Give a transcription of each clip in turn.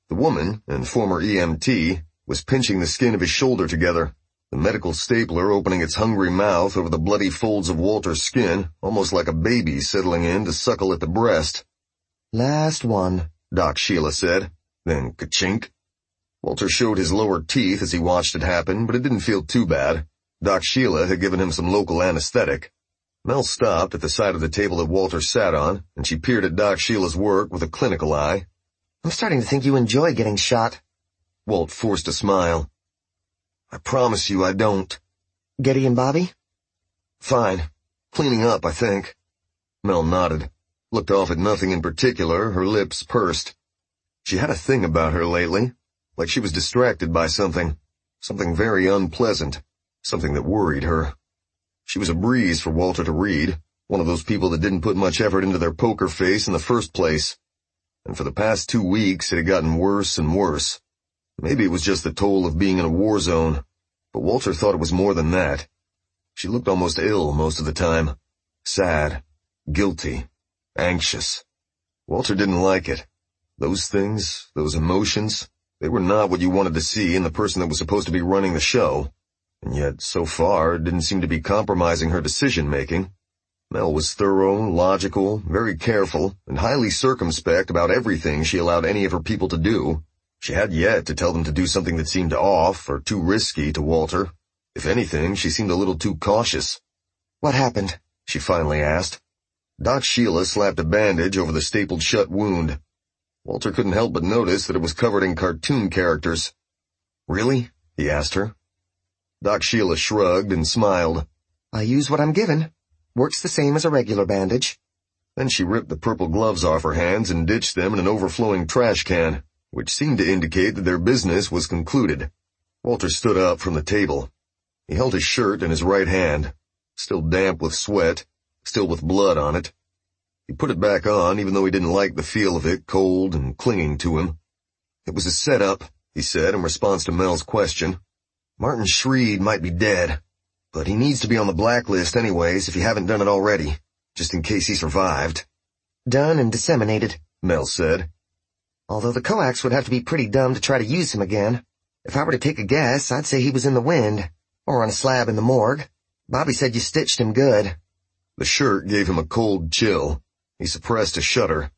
The woman, and former EMT, was pinching the skin of his shoulder together, the medical stapler opening its hungry mouth over the bloody folds of Walter's skin, almost like a baby settling in to suckle at the breast. "Last one," Doc Sheila said, then ka-chink. Walter showed his lower teeth as he watched it happen, but it didn't feel too bad. Doc Sheila had given him some local anesthetic. Mel stopped at the side of the table that Walter sat on, and she peered at Doc Sheila's work with a clinical eye. "I'm starting to think you enjoy getting shot." Walt forced a smile. "I promise you I don't." "Getty and Bobby?" "Fine. Cleaning up, I think." Mel nodded, looked off at nothing in particular, her lips pursed. She had a thing about her lately, like she was distracted by something very unpleasant, something that worried her. She was a breeze for Walter to read, one of those people that didn't put much effort into their poker face in the first place. And for the past 2 weeks it had gotten worse and worse. Maybe it was just the toll of being in a war zone, but Walter thought it was more than that. She looked almost ill most of the time. Sad, guilty, anxious. Walter didn't like it. Those things, those emotions, they were not what you wanted to see in the person that was supposed to be running the show. And yet, so far, it didn't seem to be compromising her decision-making. Mel was thorough, logical, very careful, and highly circumspect about everything she allowed any of her people to do. She had yet to tell them to do something that seemed off or too risky to Walter. If anything, she seemed a little too cautious. "What happened?" she finally asked. Doc Sheila slapped a bandage over the stapled shut wound. Walter couldn't help but notice that it was covered in cartoon characters. "Really?" he asked her. Doc Sheila shrugged and smiled. "I use what I'm given. Works the same as a regular bandage." Then she ripped the purple gloves off her hands and ditched them in an overflowing trash can, which seemed to indicate that their business was concluded. Walter stood up from the table. He held his shirt in his right hand, still damp with sweat, still with blood on it. He put it back on, even though he didn't like the feel of it, cold and clinging to him. "It was a setup," he said in response to Mel's question. "Martin Shreed might be dead, but he needs to be on the blacklist anyways if you haven't done it already, just in case he survived." "Done and disseminated," Mel said. "Although the coax would have to be pretty dumb to try to use him again. If I were to take a guess, I'd say he was in the wind, or on a slab in the morgue. Bobby said you stitched him good." The shirt gave him a cold chill. He suppressed a shudder.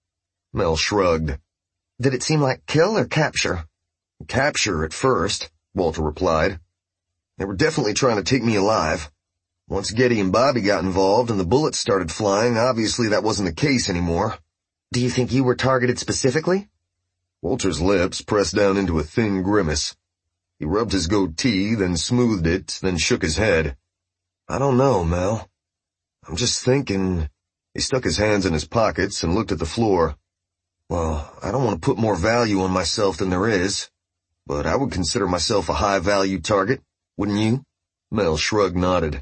Mel shrugged. "Did it seem like kill or capture?" "Capture at first," Walter replied. "They were definitely trying to take me alive. Once Getty and Bobby got involved and the bullets started flying, obviously that wasn't the case anymore." "Do you think you were targeted specifically?" Walter's lips pressed down into a thin grimace. He rubbed his goatee, then smoothed it, then shook his head. "I don't know, Mel. I'm just thinking." He stuck his hands in his pockets and looked at the floor. "Well, I don't want to put more value on myself than there is, but I would consider myself a high-value target, wouldn't you?" Mel shrugged nodded.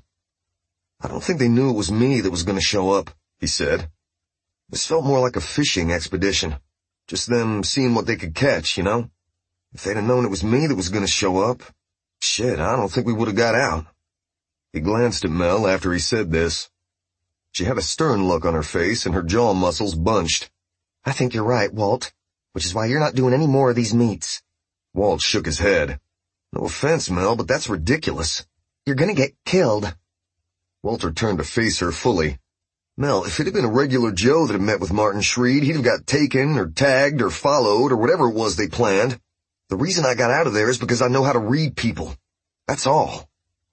"I don't think they knew it was me that was going to show up," he said. "This felt more like a fishing expedition. Just them seeing what they could catch, you know? If they'd have known it was me that was going to show up, shit, I don't think we would have got out." He glanced at Mel after he said this. She had a stern look on her face and her jaw muscles bunched. "I think you're right, Walt, which is why you're not doing any more of these meets." Walt shook his head. "No offense, Mel, but that's ridiculous." "You're gonna get killed." Walter turned to face her fully. "Mel, if it had been a regular Joe that had met with Martin Shreed, he'd have got taken or tagged or followed or whatever it was they planned. The reason I got out of there is because I know how to read people. That's all."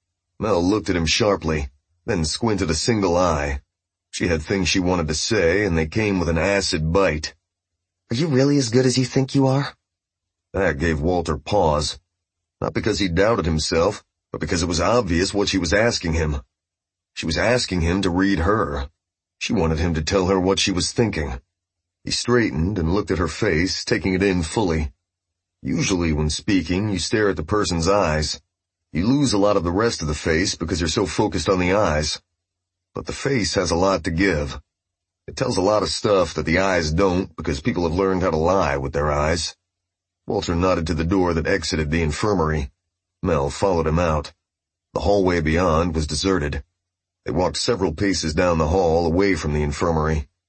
Mel looked at him sharply, then squinted a single eye. She had things she wanted to say, and they came with an acid bite. "Are you really as good as you think you are?" That gave Walter pause. Not because he doubted himself, but because it was obvious what she was asking him. She was asking him to read her. She wanted him to tell her what she was thinking. He straightened and looked at her face, taking it in fully. Usually when speaking, you stare at the person's eyes. You lose a lot of the rest of the face because you're so focused on the eyes. But the face has a lot to give. It tells a lot of stuff that the eyes don't because people have learned how to lie with their eyes. Walter nodded to the door that exited the infirmary. Mel followed him out. The hallway beyond was deserted. They walked several paces down the hall away from the infirmary.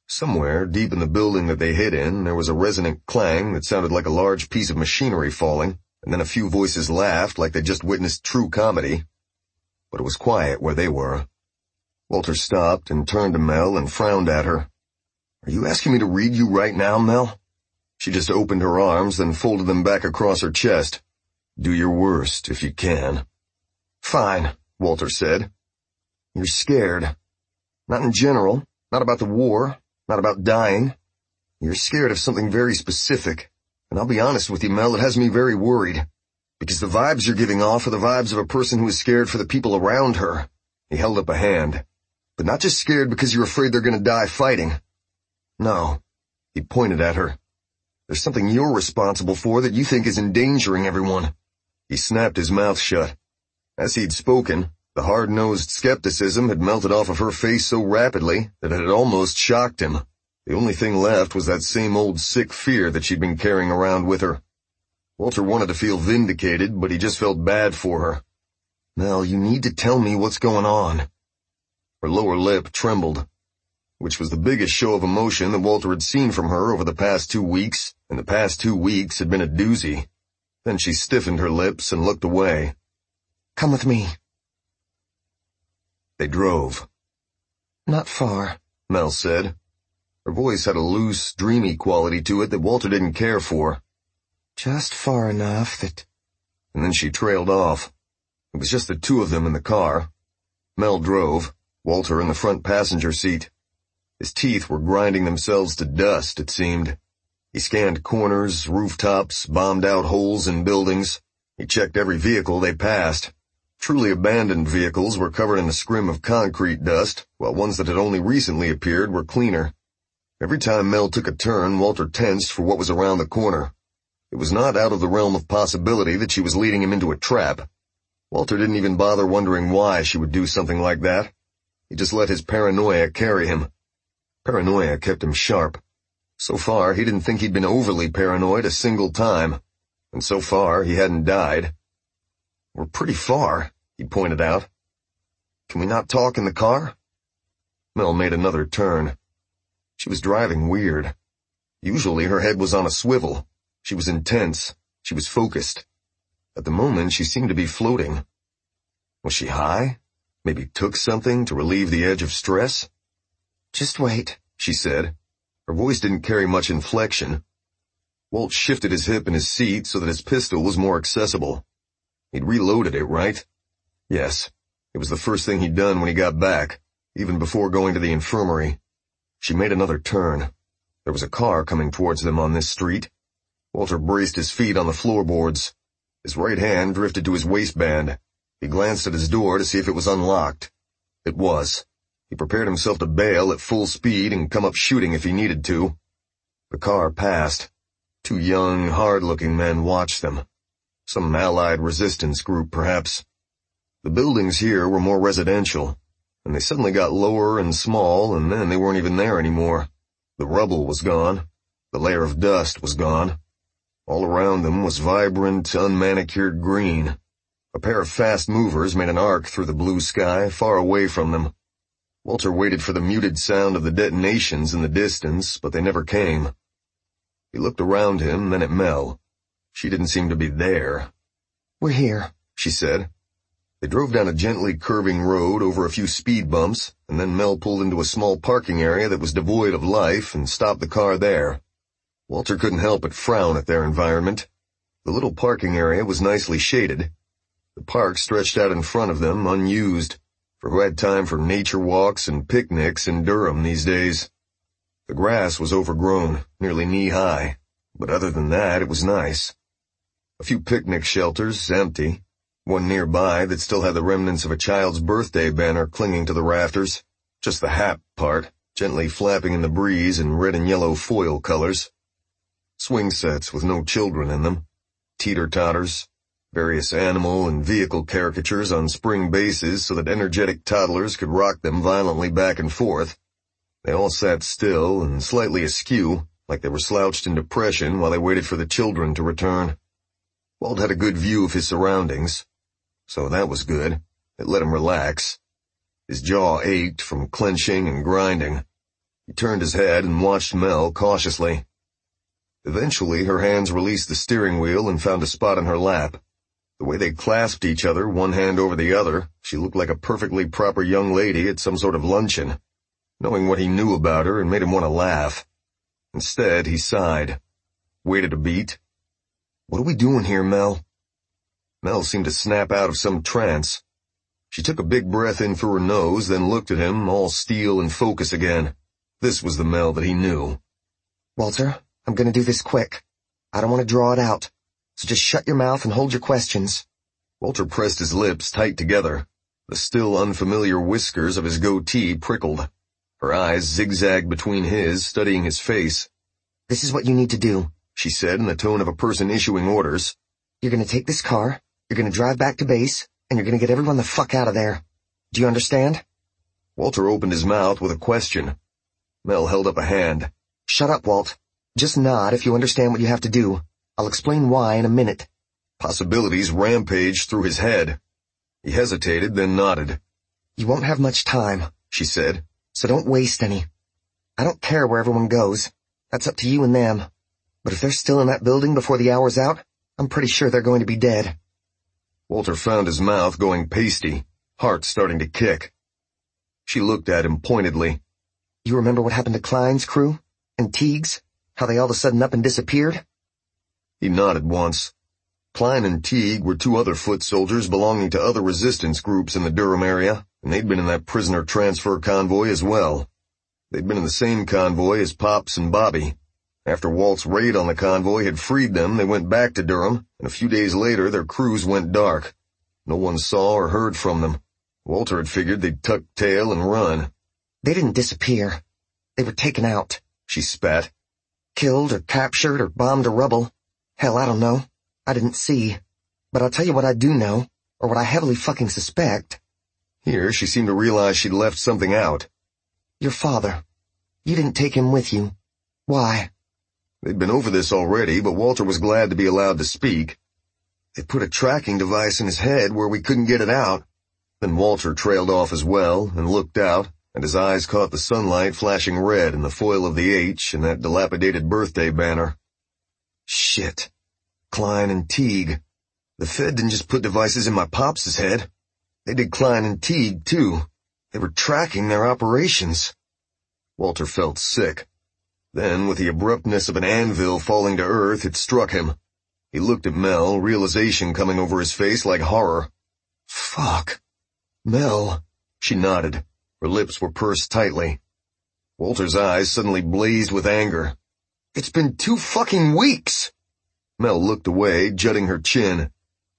Somewhere, deep in the building that they hid in, there was a resonant clang that sounded like a large piece of machinery falling, and then a few voices laughed like they'd just witnessed true comedy. But it was quiet where they were. Walter stopped and turned to Mel and frowned at her. "Are you asking me to read you right now, Mel?" She just opened her arms, then folded them back across her chest. "Do your worst, if you can." "Fine," Walter said. "You're scared. Not in general, not about the war, not about dying. You're scared of something very specific, and I'll be honest with you, Mel, it has me very worried. Because the vibes you're giving off are the vibes of a person who is scared for the people around her." He held up a hand. "But not just scared because you're afraid they're gonna die fighting. No." He pointed at her. "There's something you're responsible for that you think is endangering everyone." He snapped his mouth shut. As he'd spoken, the hard-nosed skepticism had melted off of her face so rapidly that it had almost shocked him. The only thing left was that same old sick fear that she'd been carrying around with her. Walter wanted to feel vindicated, but he just felt bad for her. "Mel, you need to tell me what's going on." Her lower lip trembled, which was the biggest show of emotion that Walter had seen from her over the past 2 weeks, and the past 2 weeks had been a doozy. Then she stiffened her lips and looked away. "Come with me." They drove. "Not far," Mel said. Her voice had a loose, dreamy quality to it that Walter didn't care for. "Just far enough that—" And then she trailed off. It was just the two of them in the car. Mel drove, Walter in the front passenger seat. His teeth were grinding themselves to dust, it seemed. He scanned corners, rooftops, bombed out holes in buildings. He checked every vehicle they passed. Truly abandoned vehicles were covered in a scrim of concrete dust, while ones that had only recently appeared were cleaner. Every time Mel took a turn, Walter tensed for what was around the corner. It was not out of the realm of possibility that she was leading him into a trap. Walter didn't even bother wondering why she would do something like that. He just let his paranoia carry him. Paranoia kept him sharp. So far, he didn't think he'd been overly paranoid a single time. And so far, he hadn't died. "We're pretty far," he pointed out. "Can we not talk in the car?" Mel made another turn. She was driving weird. Usually her head was on a swivel. She was intense. She was focused. At the moment, she seemed to be floating. Was she high? Maybe took something to relieve the edge of stress? "Just wait," she said. Her voice didn't carry much inflection. Walt shifted his hip in his seat so that his pistol was more accessible. He'd reloaded it, right? Yes. It was the first thing he'd done when he got back, even before going to the infirmary. She made another turn. There was a car coming towards them on this street. Walter braced his feet on the floorboards. His right hand drifted to his waistband. He glanced at his door to see if it was unlocked. It was. He prepared himself to bail at full speed and come up shooting if he needed to. The car passed. 2 young, hard-looking men watched them. Some allied resistance group, perhaps. The buildings here were more residential, and they suddenly got lower and small, and then they weren't even there anymore. The rubble was gone. The layer of dust was gone. All around them was vibrant, unmanicured green. A pair of fast movers made an arc through the blue sky, far away from them. Walter waited for the muted sound of the detonations in the distance, but they never came. He looked around him, then at Mel. She didn't seem to be there. "We're here," she said. They drove down a gently curving road over a few speed bumps, and then Mel pulled into a small parking area that was devoid of life and stopped the car there. Walter couldn't help but frown at their environment. The little parking area was nicely shaded. The park stretched out in front of them, unused, for who had time for nature walks and picnics in Durham these days? The grass was overgrown, nearly knee-high, but other than that, it was nice. A few picnic shelters, empty. One nearby that still had the remnants of a child's birthday banner clinging to the rafters, just the hat part, gently flapping in the breeze in red and yellow foil colors. Swing sets with no children in them. Teeter-totters. Various animal and vehicle caricatures on spring bases so that energetic toddlers could rock them violently back and forth. They all sat still and slightly askew, like they were slouched in depression while they waited for the children to return. Walt had a good view of his surroundings, so that was good. It let him relax. His jaw ached from clenching and grinding. He turned his head and watched Mel cautiously. Eventually, her hands released the steering wheel and found a spot in her lap. The way they clasped each other, one hand over the other, she looked like a perfectly proper young lady at some sort of luncheon. Knowing what he knew about her, it made him want to laugh. Instead, he sighed. Waited a beat. "What are we doing here, Mel?" Mel seemed to snap out of some trance. She took a big breath in through her nose, then looked at him, all steel and focus again. This was the Mel that he knew. "Walter, I'm gonna do this quick. I don't want to draw it out. So just shut your mouth and hold your questions." Walter pressed his lips tight together. The still unfamiliar whiskers of his goatee prickled. Her eyes zigzagged between his, studying his face. "This is what you need to do," she said in the tone of a person issuing orders. "You're gonna take this car, you're gonna drive back to base, and you're gonna get everyone the fuck out of there. Do you understand?" Walter opened his mouth with a question. Mel held up a hand. "Shut up, Walt. Just nod if you understand what you have to do. I'll explain why in a minute." Possibilities rampaged through his head. He hesitated, then nodded. "You won't have much time," she said. "So don't waste any. I don't care where everyone goes. That's up to you and them. But if they're still in that building before the hour's out, I'm pretty sure they're going to be dead." Walter found his mouth going pasty, heart starting to kick. She looked at him pointedly. "You remember what happened to Klein's crew? And Teague's? How they all of a sudden up and disappeared?" He nodded once. Klein and Teague were two other foot soldiers belonging to other resistance groups in the Durham area, and they'd been in that prisoner transfer convoy as well. They'd been in the same convoy as Pops and Bobby. After Walt's raid on the convoy had freed them, they went back to Durham, and a few days later their crews went dark. No one saw or heard from them. Walter had figured they'd tuck tail and run. "They didn't disappear. They were taken out," she spat. "Killed or captured or bombed to rubble. Hell, I don't know. I didn't see. But I'll tell you what I do know, or what I heavily fucking suspect." Here she seemed to realize she'd left something out. "Your father. You didn't take him with you. Why?" They'd been over this already, but Walter was glad to be allowed to speak. "They put a tracking device in his head where we couldn't get it out." Then Walter trailed off as well and looked out, and his eyes caught the sunlight flashing red in the foil of the H and that dilapidated birthday banner. Shit. Klein and Teague. The Fed didn't just put devices in my Pops' head. They did Klein and Teague, too. They were tracking their operations. Walter felt sick. Then, with the abruptness of an anvil falling to earth, it struck him. He looked at Mel, realization coming over his face like horror. Fuck. Mel. She nodded. Her lips were pursed tightly. Walter's eyes suddenly blazed with anger. "It's been 2 fucking weeks!" Mel looked away, jutting her chin.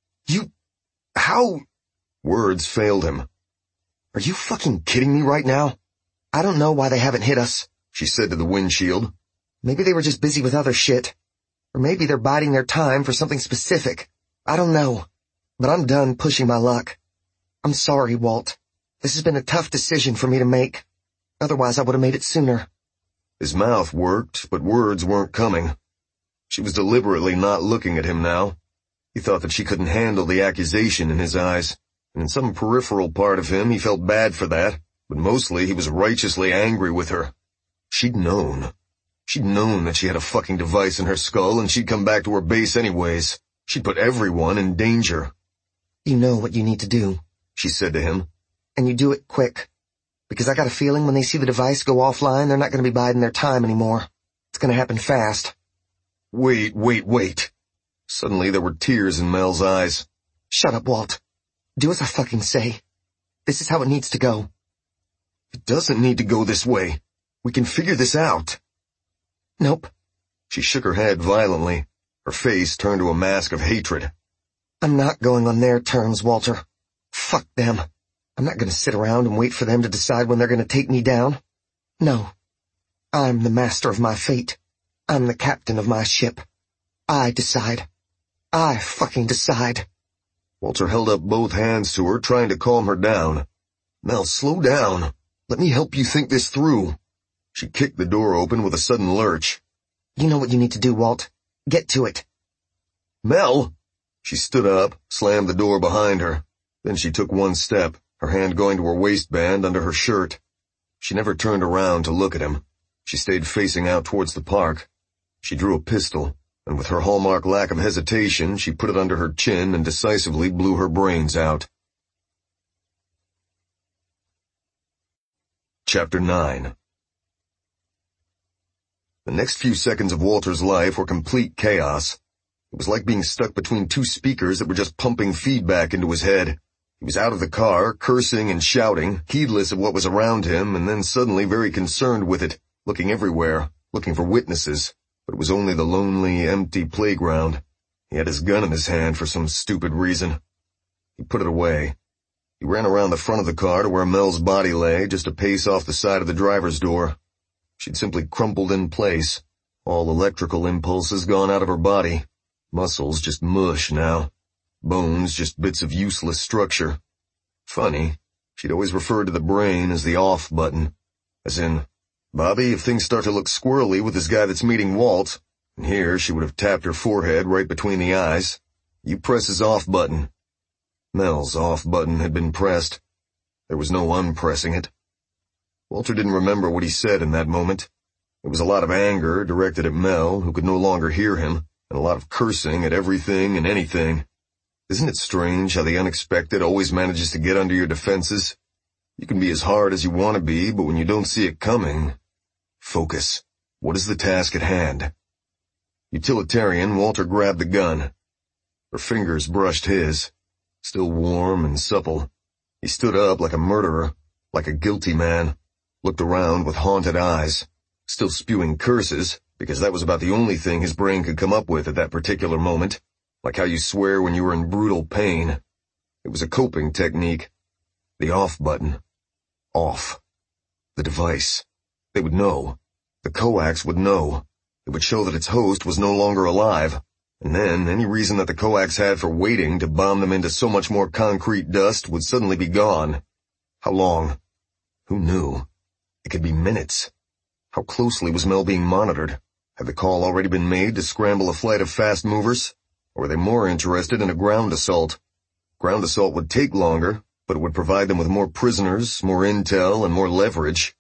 How? Words failed him. "Are you fucking kidding me right now?" "I don't know why they haven't hit us," she said to the windshield. "Maybe they were just busy with other shit. Or maybe they're biding their time for something specific. I don't know. But I'm done pushing my luck. I'm sorry, Walt. This has been a tough decision for me to make. Otherwise I would have made it sooner." His mouth worked, but words weren't coming. She was deliberately not looking at him now. He thought that she couldn't handle the accusation in his eyes, and in some peripheral part of him he felt bad for that, but mostly he was righteously angry with her. She'd known. She'd known that she had a fucking device in her skull and she'd come back to her base anyways. She'd put everyone in danger. "You know what you need to do," she said to him. "And you do it quick. Because I got a feeling when they see the device go offline, they're not going to be biding their time anymore. It's going to happen fast." Wait. Suddenly there were tears in Mel's eyes. "Shut up, Walt. Do as I fucking say. This is how it needs to go." "It doesn't need to go this way. We can figure this out." "Nope." She shook her head violently. Her face turned to a mask of hatred. "I'm not going on their terms, Walter. Fuck them. I'm not going to sit around and wait for them to decide when they're going to take me down. No. I'm the master of my fate. I'm the captain of my ship. I decide. I fucking decide." Walter held up both hands to her, trying to calm her down. "Mel, slow down. Let me help you think this through." She kicked the door open with a sudden lurch. "You know what you need to do, Walt. Get to it." "Mel!" She stood up, slammed the door behind her. Then she took one step, her hand going to her waistband under her shirt. She never turned around to look at him. She stayed facing out towards the park. She drew a pistol, and with her hallmark lack of hesitation, she put it under her chin and decisively blew her brains out. Chapter 9. The next few seconds of Walter's life were complete chaos. It was like being stuck between two speakers that were just pumping feedback into his head. He was out of the car, cursing and shouting, heedless of what was around him, and then suddenly very concerned with it, looking everywhere, looking for witnesses. But it was only the lonely, empty playground. He had his gun in his hand for some stupid reason. He put it away. He ran around the front of the car to where Mel's body lay, just a pace off the side of the driver's door. She'd simply crumpled in place, all electrical impulses gone out of her body. Muscles just mush now. Bones just bits of useless structure. Funny, she'd always referred to the brain as the off button. As in, Bobby, if things start to look squirrely with this guy that's meeting Walt, and here she would have tapped her forehead right between the eyes, you press his off button. Mel's off button had been pressed. There was no unpressing it. Walter didn't remember what he said in that moment. It was a lot of anger directed at Mel, who could no longer hear him, and a lot of cursing at everything and anything. Isn't it strange how the unexpected always manages to get under your defenses? You can be as hard as you want to be, but when you don't see it coming... Focus. What is the task at hand? Utilitarian, Walter grabbed the gun. Her fingers brushed his, still warm and supple. He stood up like a murderer, like a guilty man, looked around with haunted eyes, still spewing curses, because that was about the only thing his brain could come up with at that particular moment. Like how you swear when you were in brutal pain. It was a coping technique. The off button. Off. The device. They would know. The coax would know. It would show that its host was no longer alive. And then any reason that the coax had for waiting to bomb them into so much more concrete dust would suddenly be gone. How long? Who knew? It could be minutes. How closely was Mel being monitored? Had the call already been made to scramble a flight of fast movers? Or were they more interested in a ground assault? Ground assault would take longer, but it would provide them with more prisoners, more intel, and more leverage.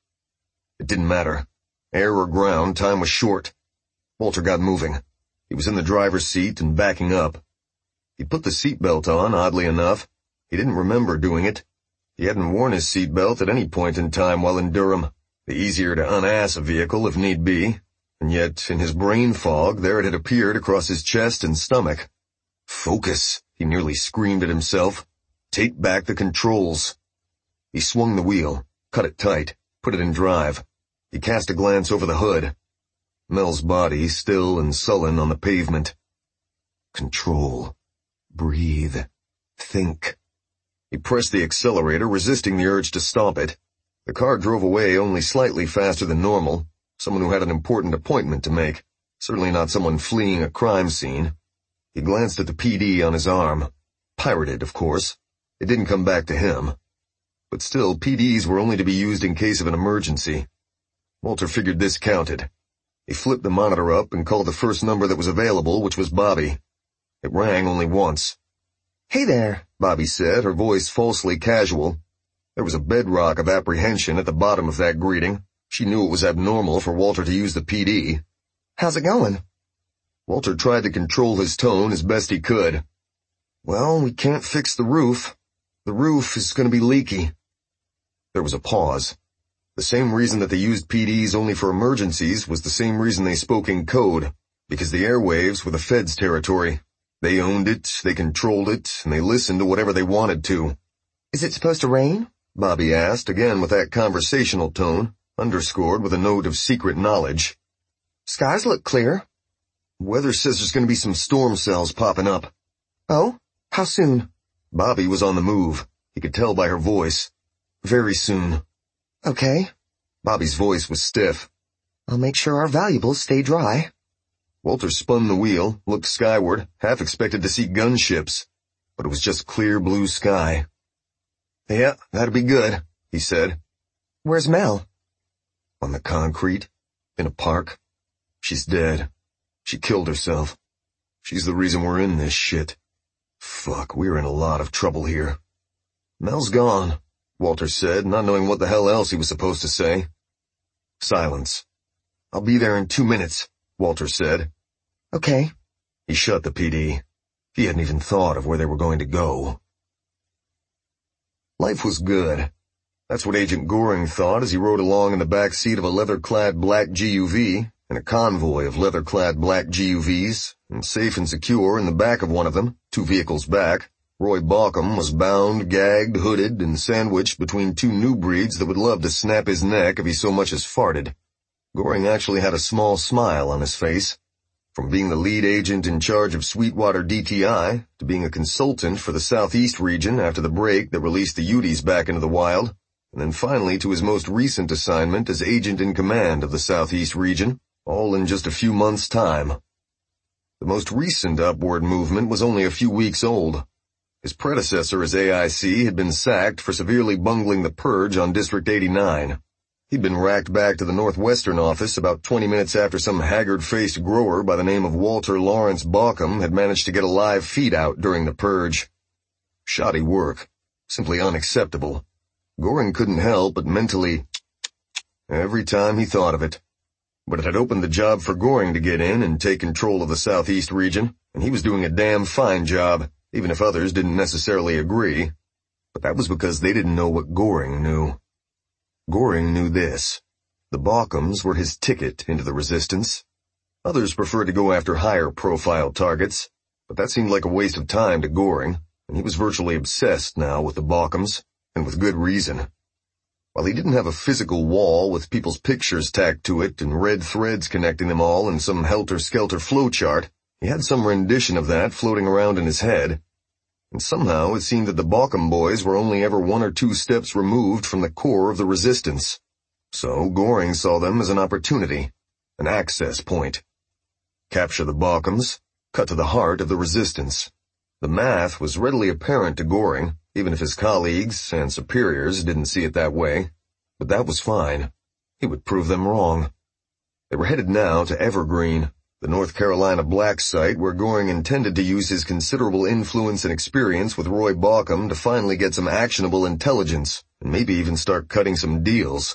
It didn't matter. Air or ground, time was short. Walter got moving. He was in the driver's seat and backing up. He put the seatbelt on, oddly enough. He didn't remember doing it. He hadn't worn his seatbelt at any point in time while in Durham. The easier to unass a vehicle if need be. And yet, in his brain fog, there it had appeared across his chest and stomach. Focus, he nearly screamed at himself. Take back the controls. He swung the wheel, cut it tight, put it in drive. He cast a glance over the hood. Mel's body still and sullen on the pavement. Control. Breathe. Think. He pressed the accelerator, resisting the urge to stop it. The car drove away only slightly faster than normal. Someone who had an important appointment to make. Certainly not someone fleeing a crime scene. He glanced at the PD on his arm. Pirated, of course. It didn't come back to him. But still, PDs were only to be used in case of an emergency. Walter figured this counted. He flipped the monitor up and called the first number that was available, which was Bobby. It rang only once. "Hey there," Bobby said, her voice falsely casual. There was a bedrock of apprehension at the bottom of that greeting. She knew it was abnormal for Walter to use the PD. "How's it going?" Walter tried to control his tone as best he could. "Well, we can't fix the roof. The roof is going to be leaky." There was a pause. The same reason that they used PDs only for emergencies was the same reason they spoke in code, because the airwaves were the Fed's territory. They owned it, they controlled it, and they listened to whatever they wanted to. "Is it supposed to rain?" Bobby asked, again with that conversational tone, underscored with a note of secret knowledge. "Skies look clear." "Weather says there's going to be some storm cells popping up." "Oh? How soon?" Bobby was on the move. He could tell by her voice. "Very soon." "Okay." Bobby's voice was stiff. "I'll make sure our valuables stay dry." Walter spun the wheel, looked skyward, half expected to see gunships, but it was just clear blue sky. "Yeah, that'd be good," he said. "Where's Mel?" "On the concrete, in a park. She's dead. She killed herself. She's the reason we're in this shit. Fuck, we're in a lot of trouble here." "Mel's gone," Walter said, not knowing what the hell else he was supposed to say. Silence. I'll be there in 2 minutes, Walter said. Okay. He shut the PD. He hadn't even thought of where they were going to go. Life was good. That's what Agent Goring thought as he rode along in the back seat of a leather-clad black GUV and a convoy of leather-clad black GUVs, and safe and secure in the back of one of them, 2 vehicles back, Roy Baucom was bound, gagged, hooded, and sandwiched between 2 new breeds that would love to snap his neck if he so much as farted. Goring actually had a small smile on his face. From being the lead agent in charge of Sweetwater DTI, to being a consultant for the Southeast region after the break that released the Uties back into the wild, and then finally to his most recent assignment as agent in command of the Southeast region, all in just a few months' time. The most recent upward movement was only a few weeks old. His predecessor as AIC had been sacked for severely bungling the purge on District 89. He'd been racked back to the Northwestern office about 20 minutes after some haggard-faced grower by the name of Walter Lawrence Baucom had managed to get a live feed out during the purge. Shoddy work. Simply unacceptable. Goring couldn't help but mentally every time he thought of it. But it had opened the job for Goring to get in and take control of the Southeast region, and he was doing a damn fine job, even if others didn't necessarily agree. But that was because they didn't know what Goring knew. Goring knew this. The Baucoms were his ticket into the resistance. Others preferred to go after higher-profile targets, but that seemed like a waste of time to Goring, and he was virtually obsessed now with the Baucoms, and with good reason. While he didn't have a physical wall with people's pictures tacked to it and red threads connecting them all in some helter-skelter flowchart, he had some rendition of that floating around in his head. And somehow it seemed that the Baucom boys were only ever 1 or 2 steps removed from the core of the resistance. So Goring saw them as an opportunity, an access point. Capture the Baucoms, cut to the heart of the resistance. The math was readily apparent to Goring, even if his colleagues and superiors didn't see it that way. But that was fine. He would prove them wrong. They were headed now to Evergreen, the North Carolina black site where Goring intended to use his considerable influence and experience with Roy Baucom to finally get some actionable intelligence, and maybe even start cutting some deals.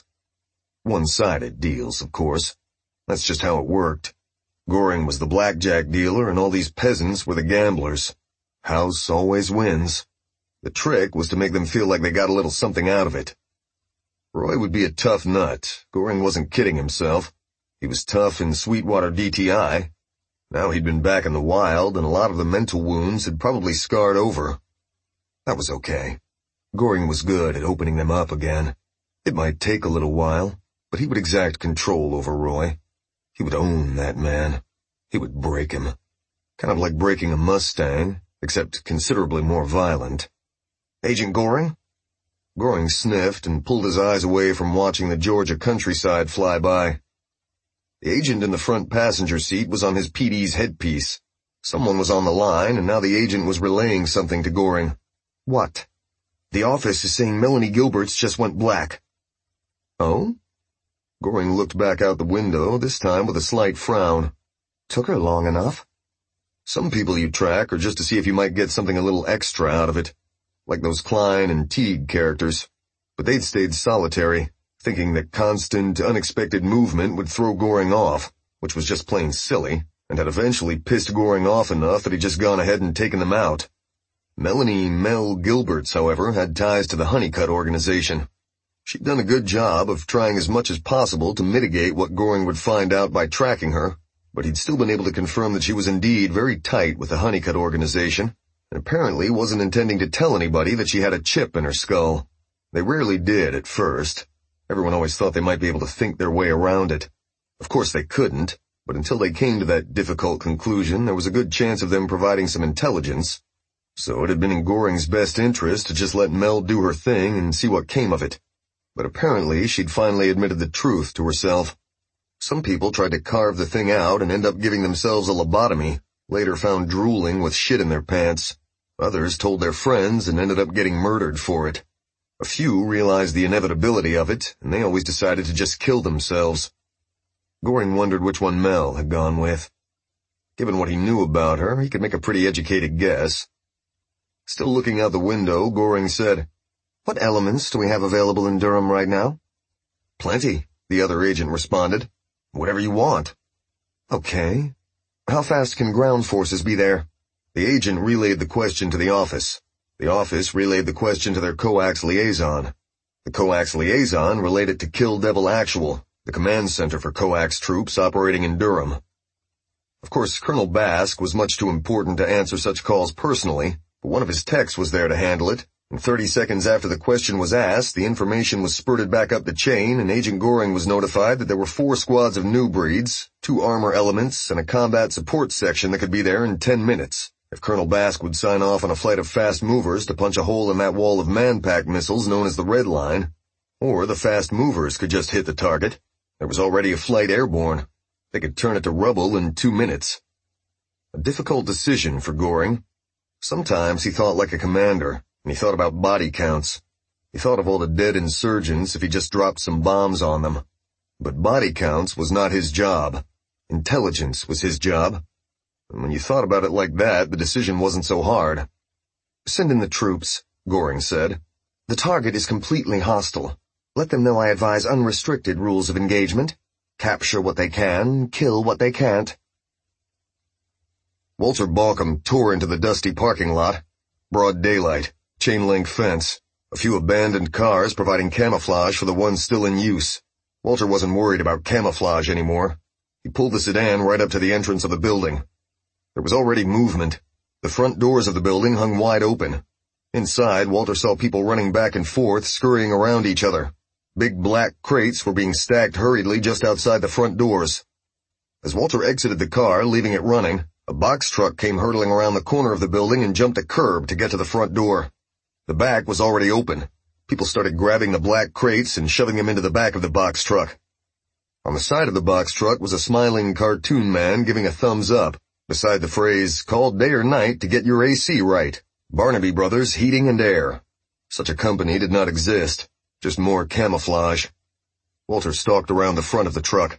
One-sided deals, of course. That's just how it worked. Goring was the blackjack dealer and all these peasants were the gamblers. House always wins. The trick was to make them feel like they got a little something out of it. Roy would be a tough nut. Goring wasn't kidding himself. He was tough in Sweetwater DTI. Now he'd been back in the wild, and a lot of the mental wounds had probably scarred over. That was okay. Goring was good at opening them up again. It might take a little while, but he would exact control over Roy. He would own that man. He would break him. Kind of like breaking a Mustang, except considerably more violent. Agent Goring? Goring sniffed and pulled his eyes away from watching the Georgia countryside fly by. The agent in the front passenger seat was on his PD's headpiece. Someone was on the line, and now the agent was relaying something to Goring. What? The office is saying Melanie Gilbert's just went black. Oh? Goring looked back out the window, this time with a slight frown. Took her long enough. Some people you track are just to see if you might get something a little extra out of it, like those Klein and Teague characters. But they'd stayed solitary, thinking that constant, unexpected movement would throw Goring off, which was just plain silly, and had eventually pissed Goring off enough that he'd just gone ahead and taken them out. Melanie Mel Gilberts, however, had ties to the Honeycutt organization. She'd done a good job of trying as much as possible to mitigate what Goring would find out by tracking her, but he'd still been able to confirm that she was indeed very tight with the Honeycutt organization, and apparently wasn't intending to tell anybody that she had a chip in her skull. They rarely did at first. Everyone always thought they might be able to think their way around it. Of course they couldn't, but until they came to that difficult conclusion, there was a good chance of them providing some intelligence. So it had been in Goring's best interest to just let Mel do her thing and see what came of it. But apparently she'd finally admitted the truth to herself. Some people tried to carve the thing out and end up giving themselves a lobotomy, later found drooling with shit in their pants. Others told their friends and ended up getting murdered for it. A few realized the inevitability of it, and they always decided to just kill themselves. Goring wondered which one Mel had gone with. Given what he knew about her, he could make a pretty educated guess. Still looking out the window, Goring said, "What elements do we have available in Durham right now?" "Plenty," the other agent responded. Whatever you want. Okay. How fast can ground forces be there? The agent relayed the question to the office. The office relayed the question to their coax liaison. The coax liaison relayed it to Kill Devil Actual, the command center for coax troops operating in Durham. Of course, Colonel Bask was much too important to answer such calls personally, but one of his techs was there to handle it, and 30 seconds after the question was asked, the information was spurted back up the chain, and Agent Goring was notified that there were 4 squads of new breeds, 2 armor elements, and a combat support section that could be there in 10 minutes. If Colonel Bask would sign off on a flight of fast movers to punch a hole in that wall of man-pack missiles known as the Red Line, or the fast movers could just hit the target. There was already a flight airborne. They could turn it to rubble in 2 minutes. A difficult decision for Goring. Sometimes he thought like a commander, and he thought about body counts. He thought of all the dead insurgents if he just dropped some bombs on them. But body counts was not his job. Intelligence was his job. And when you thought about it like that, the decision wasn't so hard. Send in the troops, Goring said. The target is completely hostile. Let them know I advise unrestricted rules of engagement. Capture what they can, kill what they can't. Walter Balcom tore into the dusty parking lot. Broad daylight, chain-link fence, a few abandoned cars providing camouflage for the ones still in use. Walter wasn't worried about camouflage anymore. He pulled the sedan right up to the entrance of the building. There was already movement. The front doors of the building hung wide open. Inside, Walter saw people running back and forth, scurrying around each other. Big black crates were being stacked hurriedly just outside the front doors. As Walter exited the car, leaving it running, a box truck came hurtling around the corner of the building and jumped a curb to get to the front door. The back was already open. People started grabbing the black crates and shoving them into the back of the box truck. On the side of the box truck was a smiling cartoon man giving a thumbs up, beside the phrase, "Called day or night to get your AC right. Barnaby Brothers Heating and Air." Such a company did not exist, just more camouflage. Walter stalked around the front of the truck.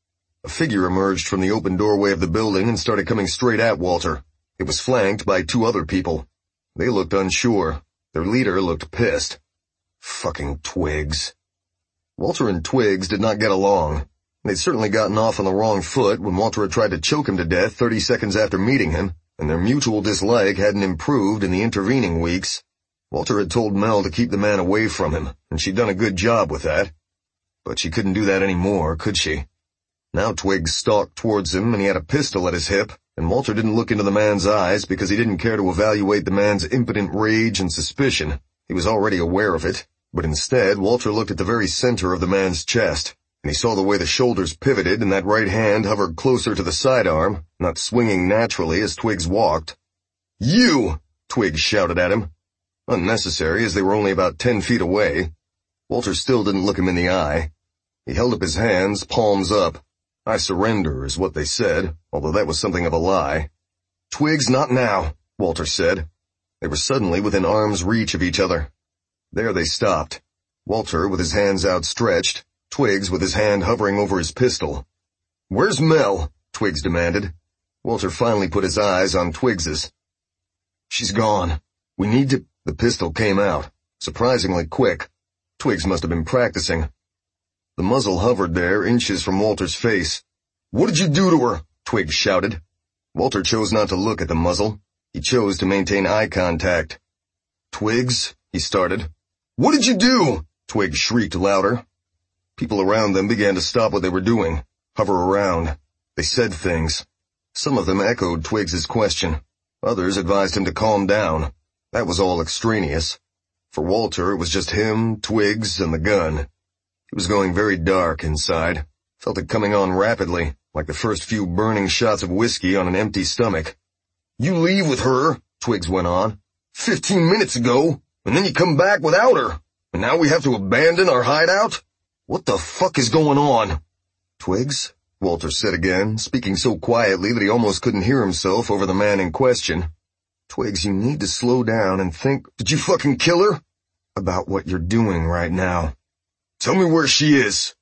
A figure emerged from the open doorway of the building and started coming straight at Walter. It was flanked by 2 other people. They looked unsure. Their leader looked pissed. Fucking Twigs. Walter and Twigs did not get along. They'd certainly gotten off on the wrong foot when Walter had tried to choke him to death 30 seconds after meeting him, and their mutual dislike hadn't improved in the intervening weeks. Walter had told Mel to keep the man away from him, and she'd done a good job with that. But she couldn't do that anymore, could she? Now Twigs stalked towards him, and he had a pistol at his hip, and Walter didn't look into the man's eyes because he didn't care to evaluate the man's impotent rage and suspicion. He was already aware of it, but instead Walter looked at the very center of the man's chest, and he saw the way the shoulders pivoted and that right hand hovered closer to the sidearm, not swinging naturally as Twigs walked. "You!" Twigs shouted at him. Unnecessary, as they were only about 10 feet away. Walter still didn't look him in the eye. He held up his hands, palms up. "I surrender," is what they said, although that was something of a lie. "Twigs, not now," Walter said. They were suddenly within arm's reach of each other. There they stopped. Walter with his hands outstretched, Twigs with his hand hovering over his pistol. "Where's Mel?" Twigs demanded. Walter finally put his eyes on Twigs's. "She's gone. We need to—" The pistol came out, surprisingly quick. Twigs must have been practicing. The muzzle hovered there, inches from Walter's face. "What did you do to her?" Twigs shouted. Walter chose not to look at the muzzle. He chose to maintain eye contact. "Twigs," he started. "What did you do?" Twigs shrieked louder. People around them began to stop what they were doing, hover around. They said things. Some of them echoed Twigs's question. Others advised him to calm down. That was all extraneous. For Walter, it was just him, Twigs, and the gun. It was going very dark inside. Felt it coming on rapidly, like the first few burning shots of whiskey on an empty stomach. "You leave with her," Twigs went on, 15 minutes ago, and then you come back without her, and now we have to abandon our hideout? What the fuck is going on?" "Twigs," Walter said again, speaking so quietly that he almost couldn't hear himself over the man in question. "Twigs, you need to slow down and think—" "Did you fucking kill her?" "About what you're doing right now." "Tell me where she is."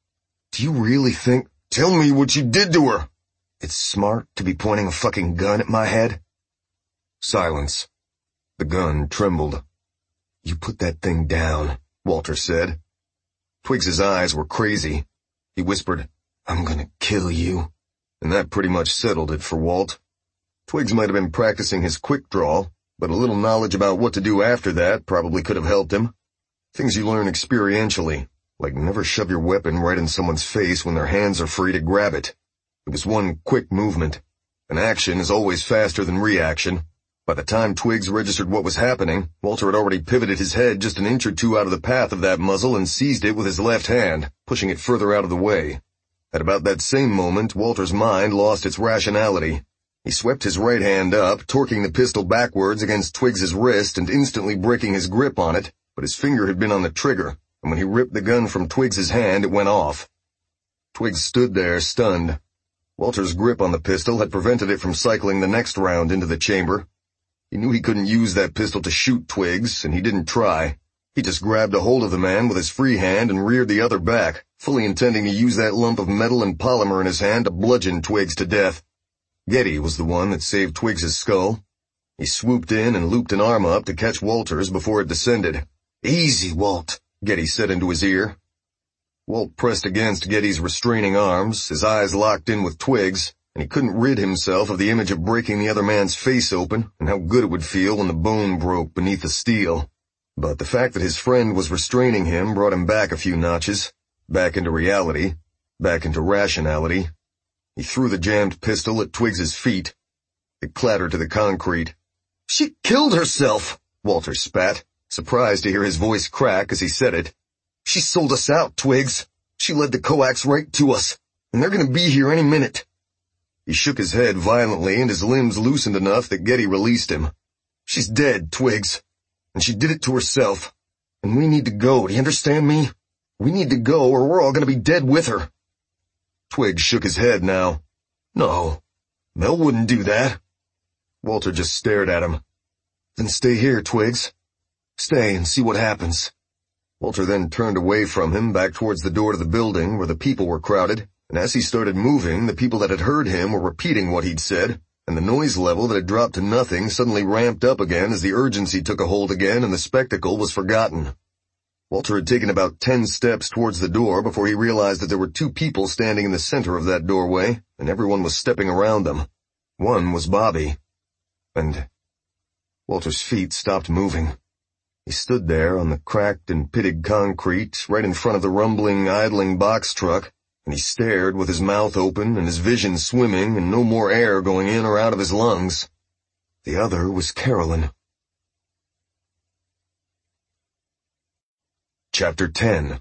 "Do you really think—" "Tell me what you did to her." "It's smart to be pointing a fucking gun at my head." Silence. The gun trembled. "You put that thing down," Walter said. Twigs's eyes were crazy. He whispered, I'm gonna kill you. And that pretty much settled it for Walt. Twigs might have been practicing his quick draw, but a little knowledge about what to do after that probably could have helped him. Things you learn experientially, like never shove your weapon right in someone's face when their hands are free to grab it. It was one quick movement. An action is always faster than reaction. By the time Twigs registered what was happening, Walter had already pivoted his head just an inch or two out of the path of that muzzle and seized it with his left hand, pushing it further out of the way. At about that same moment, Walter's mind lost its rationality. He swept his right hand up, torquing the pistol backwards against Twigs's wrist and instantly breaking his grip on it, but his finger had been on the trigger, and when he ripped the gun from Twigs's hand, it went off. Twigs stood there, stunned. Walter's grip on the pistol had prevented it from cycling the next round into the chamber. He knew he couldn't use that pistol to shoot Twigs, and he didn't try. He just grabbed a hold of the man with his free hand and reared the other back, fully intending to use that lump of metal and polymer in his hand to bludgeon Twigs to death. Getty was the one that saved Twigs's skull. He swooped in and looped an arm up to catch Walter's before it descended. Easy, Walt, Getty said into his ear. Walt pressed against Getty's restraining arms, his eyes locked in with Twigs, and he couldn't rid himself of the image of breaking the other man's face open and how good it would feel when the bone broke beneath the steel. But the fact that his friend was restraining him brought him back a few notches, back into reality, back into rationality. He threw the jammed pistol at Twigs's feet. It clattered to the concrete. She killed herself, Walter spat, surprised to hear his voice crack as he said it. She sold us out, Twigs. She led the coax right to us, and they're gonna be here any minute. He shook his head violently and his limbs loosened enough that Getty released him. She's dead, Twigs. And she did it to herself. And we need to go, do you understand me? We need to go or we're all gonna be dead with her. Twigs shook his head now. No, Mel wouldn't do that. Walter just stared at him. Then stay here, Twigs. Stay and see what happens. Walter then turned away from him back towards the door to the building where the people were crowded, and as he started moving, the people that had heard him were repeating what he'd said, and the noise level that had dropped to nothing suddenly ramped up again as the urgency took a hold again and the spectacle was forgotten. Walter had taken about 10 steps towards the door before he realized that there were 2 people standing in the center of that doorway, and everyone was stepping around them. One was Bobby. And Walter's feet stopped moving. He stood there on the cracked and pitted concrete right in front of the rumbling, idling box truck, and he stared with his mouth open and his vision swimming and no more air going in or out of his lungs. The other was Carolyn. Chapter 10.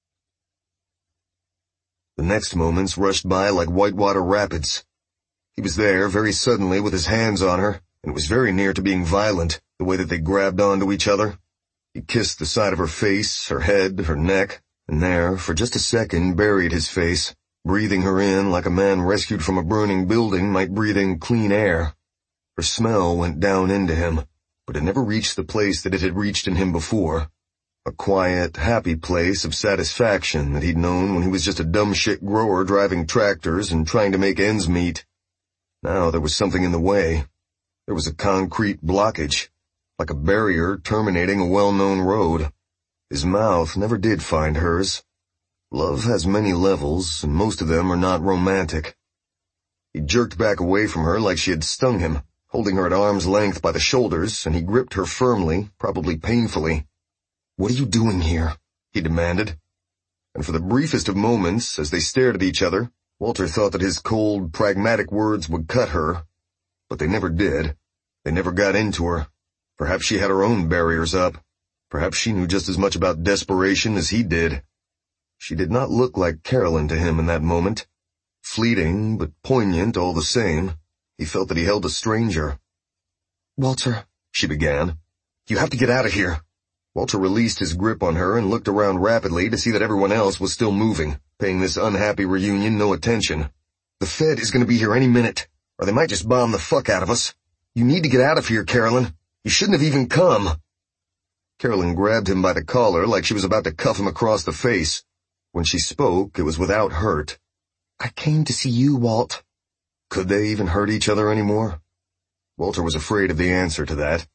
The next moments rushed by like whitewater rapids. He was there very suddenly with his hands on her, and it was very near to being violent, the way that they grabbed onto each other. He kissed the side of her face, her head, her neck, and there, for just a second, buried his face, breathing her in like a man rescued from a burning building might breathe in clean air. Her smell went down into him, but it never reached the place that it had reached in him before. A quiet, happy place of satisfaction that he'd known when he was just a dumb shit grower driving tractors and trying to make ends meet. Now there was something in the way. There was a concrete blockage, like a barrier terminating a well-known road. His mouth never did find hers. Love has many levels, and most of them are not romantic. He jerked back away from her like she had stung him, holding her at arm's length by the shoulders, and he gripped her firmly, probably painfully. "What are you doing here?" he demanded. And for the briefest of moments, as they stared at each other, Walter thought that his cold, pragmatic words would cut her. But they never did. They never got into her. Perhaps she had her own barriers up. Perhaps she knew just as much about desperation as he did. She did not look like Carolyn to him in that moment. Fleeting, but poignant all the same. He felt that he held a stranger. "Walter," she began. "you have to get out of here." Walter released his grip on her and looked around rapidly to see that everyone else was still moving, paying this unhappy reunion no attention. "The Fed is going to be here any minute, or they might just bomb the fuck out of us. You need to get out of here, Carolyn. You shouldn't have even come." Carolyn grabbed him by the collar like she was about to cuff him across the face. When she spoke, it was without hurt. "I came to see you, Walt." Could they even hurt each other anymore? Walter was afraid of the answer to that.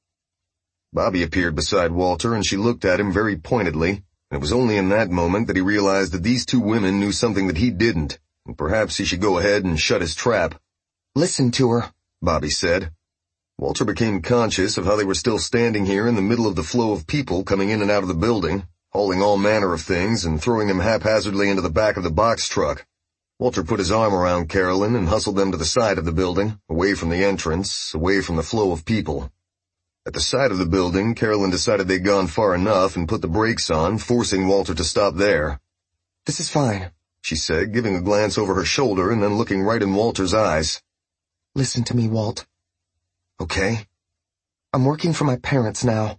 Bobby appeared beside Walter, and she looked at him very pointedly, and it was only in that moment that he realized that these 2 women knew something that he didn't, and perhaps he should go ahead and shut his trap. Listen to her, Bobby said. Walter became conscious of how they were still standing here in the middle of the flow of people coming in and out of the building, hauling all manner of things and throwing them haphazardly into the back of the box truck. Walter put his arm around Carolyn and hustled them to the side of the building, away from the entrance, away from the flow of people. At the side of the building, Carolyn decided they'd gone far enough and put the brakes on, forcing Walter to stop there. "This is fine," she said, giving a glance over her shoulder and then looking right in Walter's eyes. "Listen to me, Walt. Okay. I'm working for my parents now.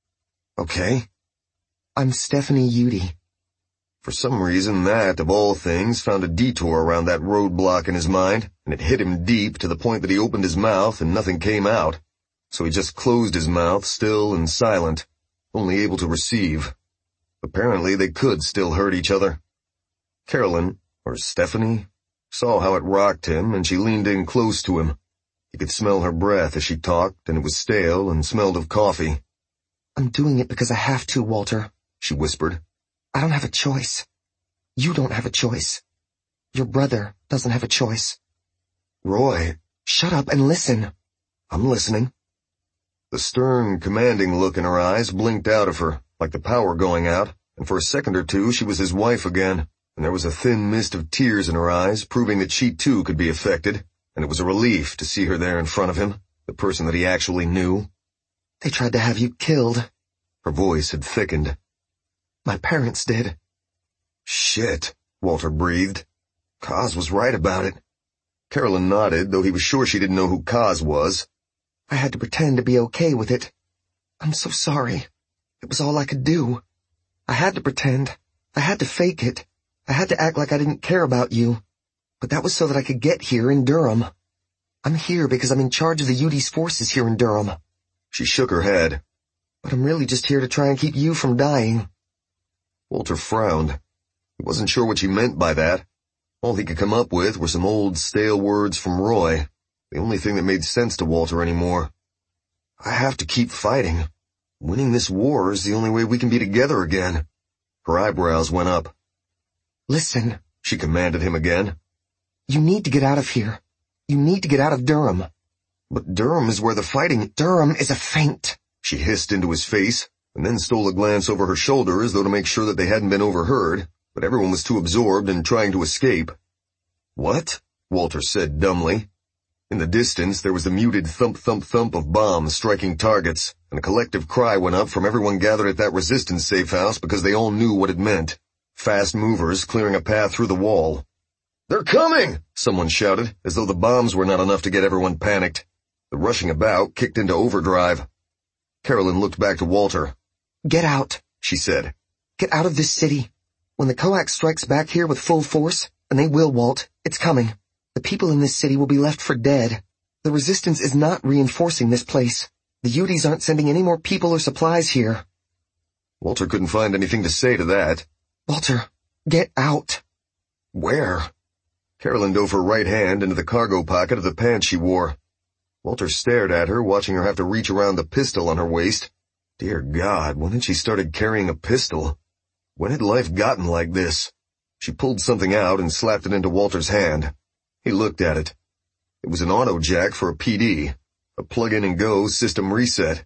Okay. I'm Stephanie Udy." For some reason that, of all things, found a detour around that roadblock in his mind, and it hit him deep to the point that he opened his mouth and nothing came out. So he just closed his mouth, still and silent, only able to receive. Apparently they could still hurt each other. Carolyn, or Stephanie, saw how it rocked him, and she leaned in close to him. He could smell her breath as she talked, and it was stale and smelled of coffee. "I'm doing it because I have to, Walter," she whispered. "I don't have a choice. You don't have a choice. Your brother doesn't have a choice." "Roy." "Shut up and listen." "I'm listening." The stern, commanding look in her eyes blinked out of her, like the power going out, and for a second or two she was his wife again, and there was a thin mist of tears in her eyes, proving that she too could be affected, and it was a relief to see her there in front of him, the person that he actually knew. "They tried to have you killed." Her voice had thickened. "My parents did." "Shit," Walter breathed. Kaz was right about it. Carolyn nodded, though he was sure she didn't know who Kaz was. "I had to pretend to be okay with it. I'm so sorry. It was all I could do. I had to pretend. I had to fake it. I had to act like I didn't care about you. But that was so that I could get here in Durham. I'm here because I'm in charge of the Udy's forces here in Durham." She shook her head. "But I'm really just here to try and keep you from dying." Walter frowned. He wasn't sure what she meant by that. All he could come up with were some old, stale words from Roy, the only thing that made sense to Walter anymore. "I have to keep fighting. Winning this war is the only way we can be together again." Her eyebrows went up. "Listen," she commanded him again. "You need to get out of here. You need to get out of Durham." "But Durham is where the fighting—" "Durham is a feint," she hissed into his face, and then stole a glance over her shoulder as though to make sure that they hadn't been overheard, but everyone was too absorbed in trying to escape. "What?" Walter said dumbly. In the distance there was the muted thump-thump-thump of bombs striking targets, and a collective cry went up from everyone gathered at that resistance safe house because they all knew what it meant. Fast movers clearing a path through the wall. "They're coming!" someone shouted, as though the bombs were not enough to get everyone panicked. The rushing about kicked into overdrive. Carolyn looked back to Walter. "Get out," she said. "Get out of this city. When the Coax strikes back here with full force, and they will, Walt, it's coming. The people in this city will be left for dead. The resistance is not reinforcing this place. The Udys aren't sending any more people or supplies here." Walter couldn't find anything to say to that. "Walter, get out." "Where?" Carolyn dove her right hand into the cargo pocket of the pants she wore. Walter stared at her, watching her have to reach around the pistol on her waist. Dear God, when had she started carrying a pistol? When had life gotten like this? She pulled something out and slapped it into Walter's hand. He looked at it. It was an auto jack for a PD, a plug-in-and-go system reset.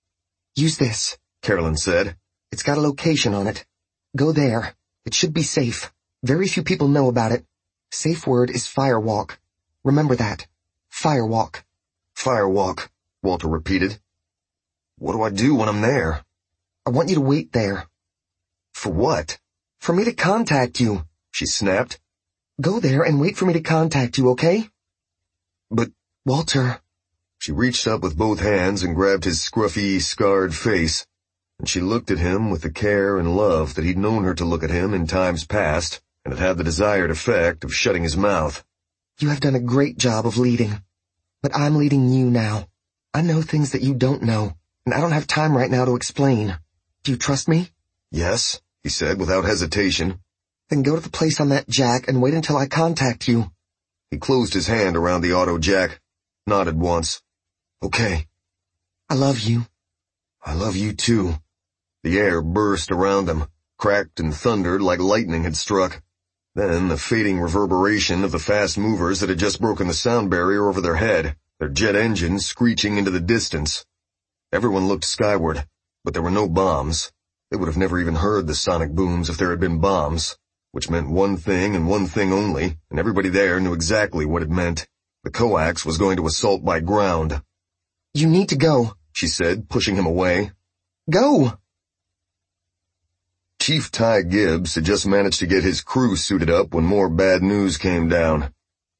"Use this," Carolyn said. "It's got a location on it. Go there. It should be safe. Very few people know about it. Safe word is Firewalk. Remember that. Firewalk." "Firewalk," Walter repeated. "What do I do when I'm there?" "I want you to wait there." "For what?" "For me to contact you," she snapped. "Go there and wait for me to contact you, okay?" "But—" "Walter." She reached up with both hands and grabbed his scruffy, scarred face, and she looked at him with the care and love that he'd known her to look at him in times past, and it had the desired effect of shutting his mouth. "You have done a great job of leading. But I'm leading you now. I know things that you don't know, and I don't have time right now to explain. Do you trust me?" "Yes," he said without hesitation. "Then go to the place on that jack and wait until I contact you." He closed his hand around the auto jack, nodded once. "Okay." "I love you." "I love you too." The air burst around them, cracked and thundered like lightning had struck. Then the fading reverberation of the fast movers that had just broken the sound barrier over their head, their jet engines screeching into the distance. Everyone looked skyward, but there were no bombs. They would have never even heard the sonic booms if there had been bombs, which meant one thing and one thing only, and everybody there knew exactly what it meant. The coax was going to assault by ground. You need to go, she said, pushing him away. Go! Chief Ty Gibbs had just managed to get his crew suited up when more bad news came down.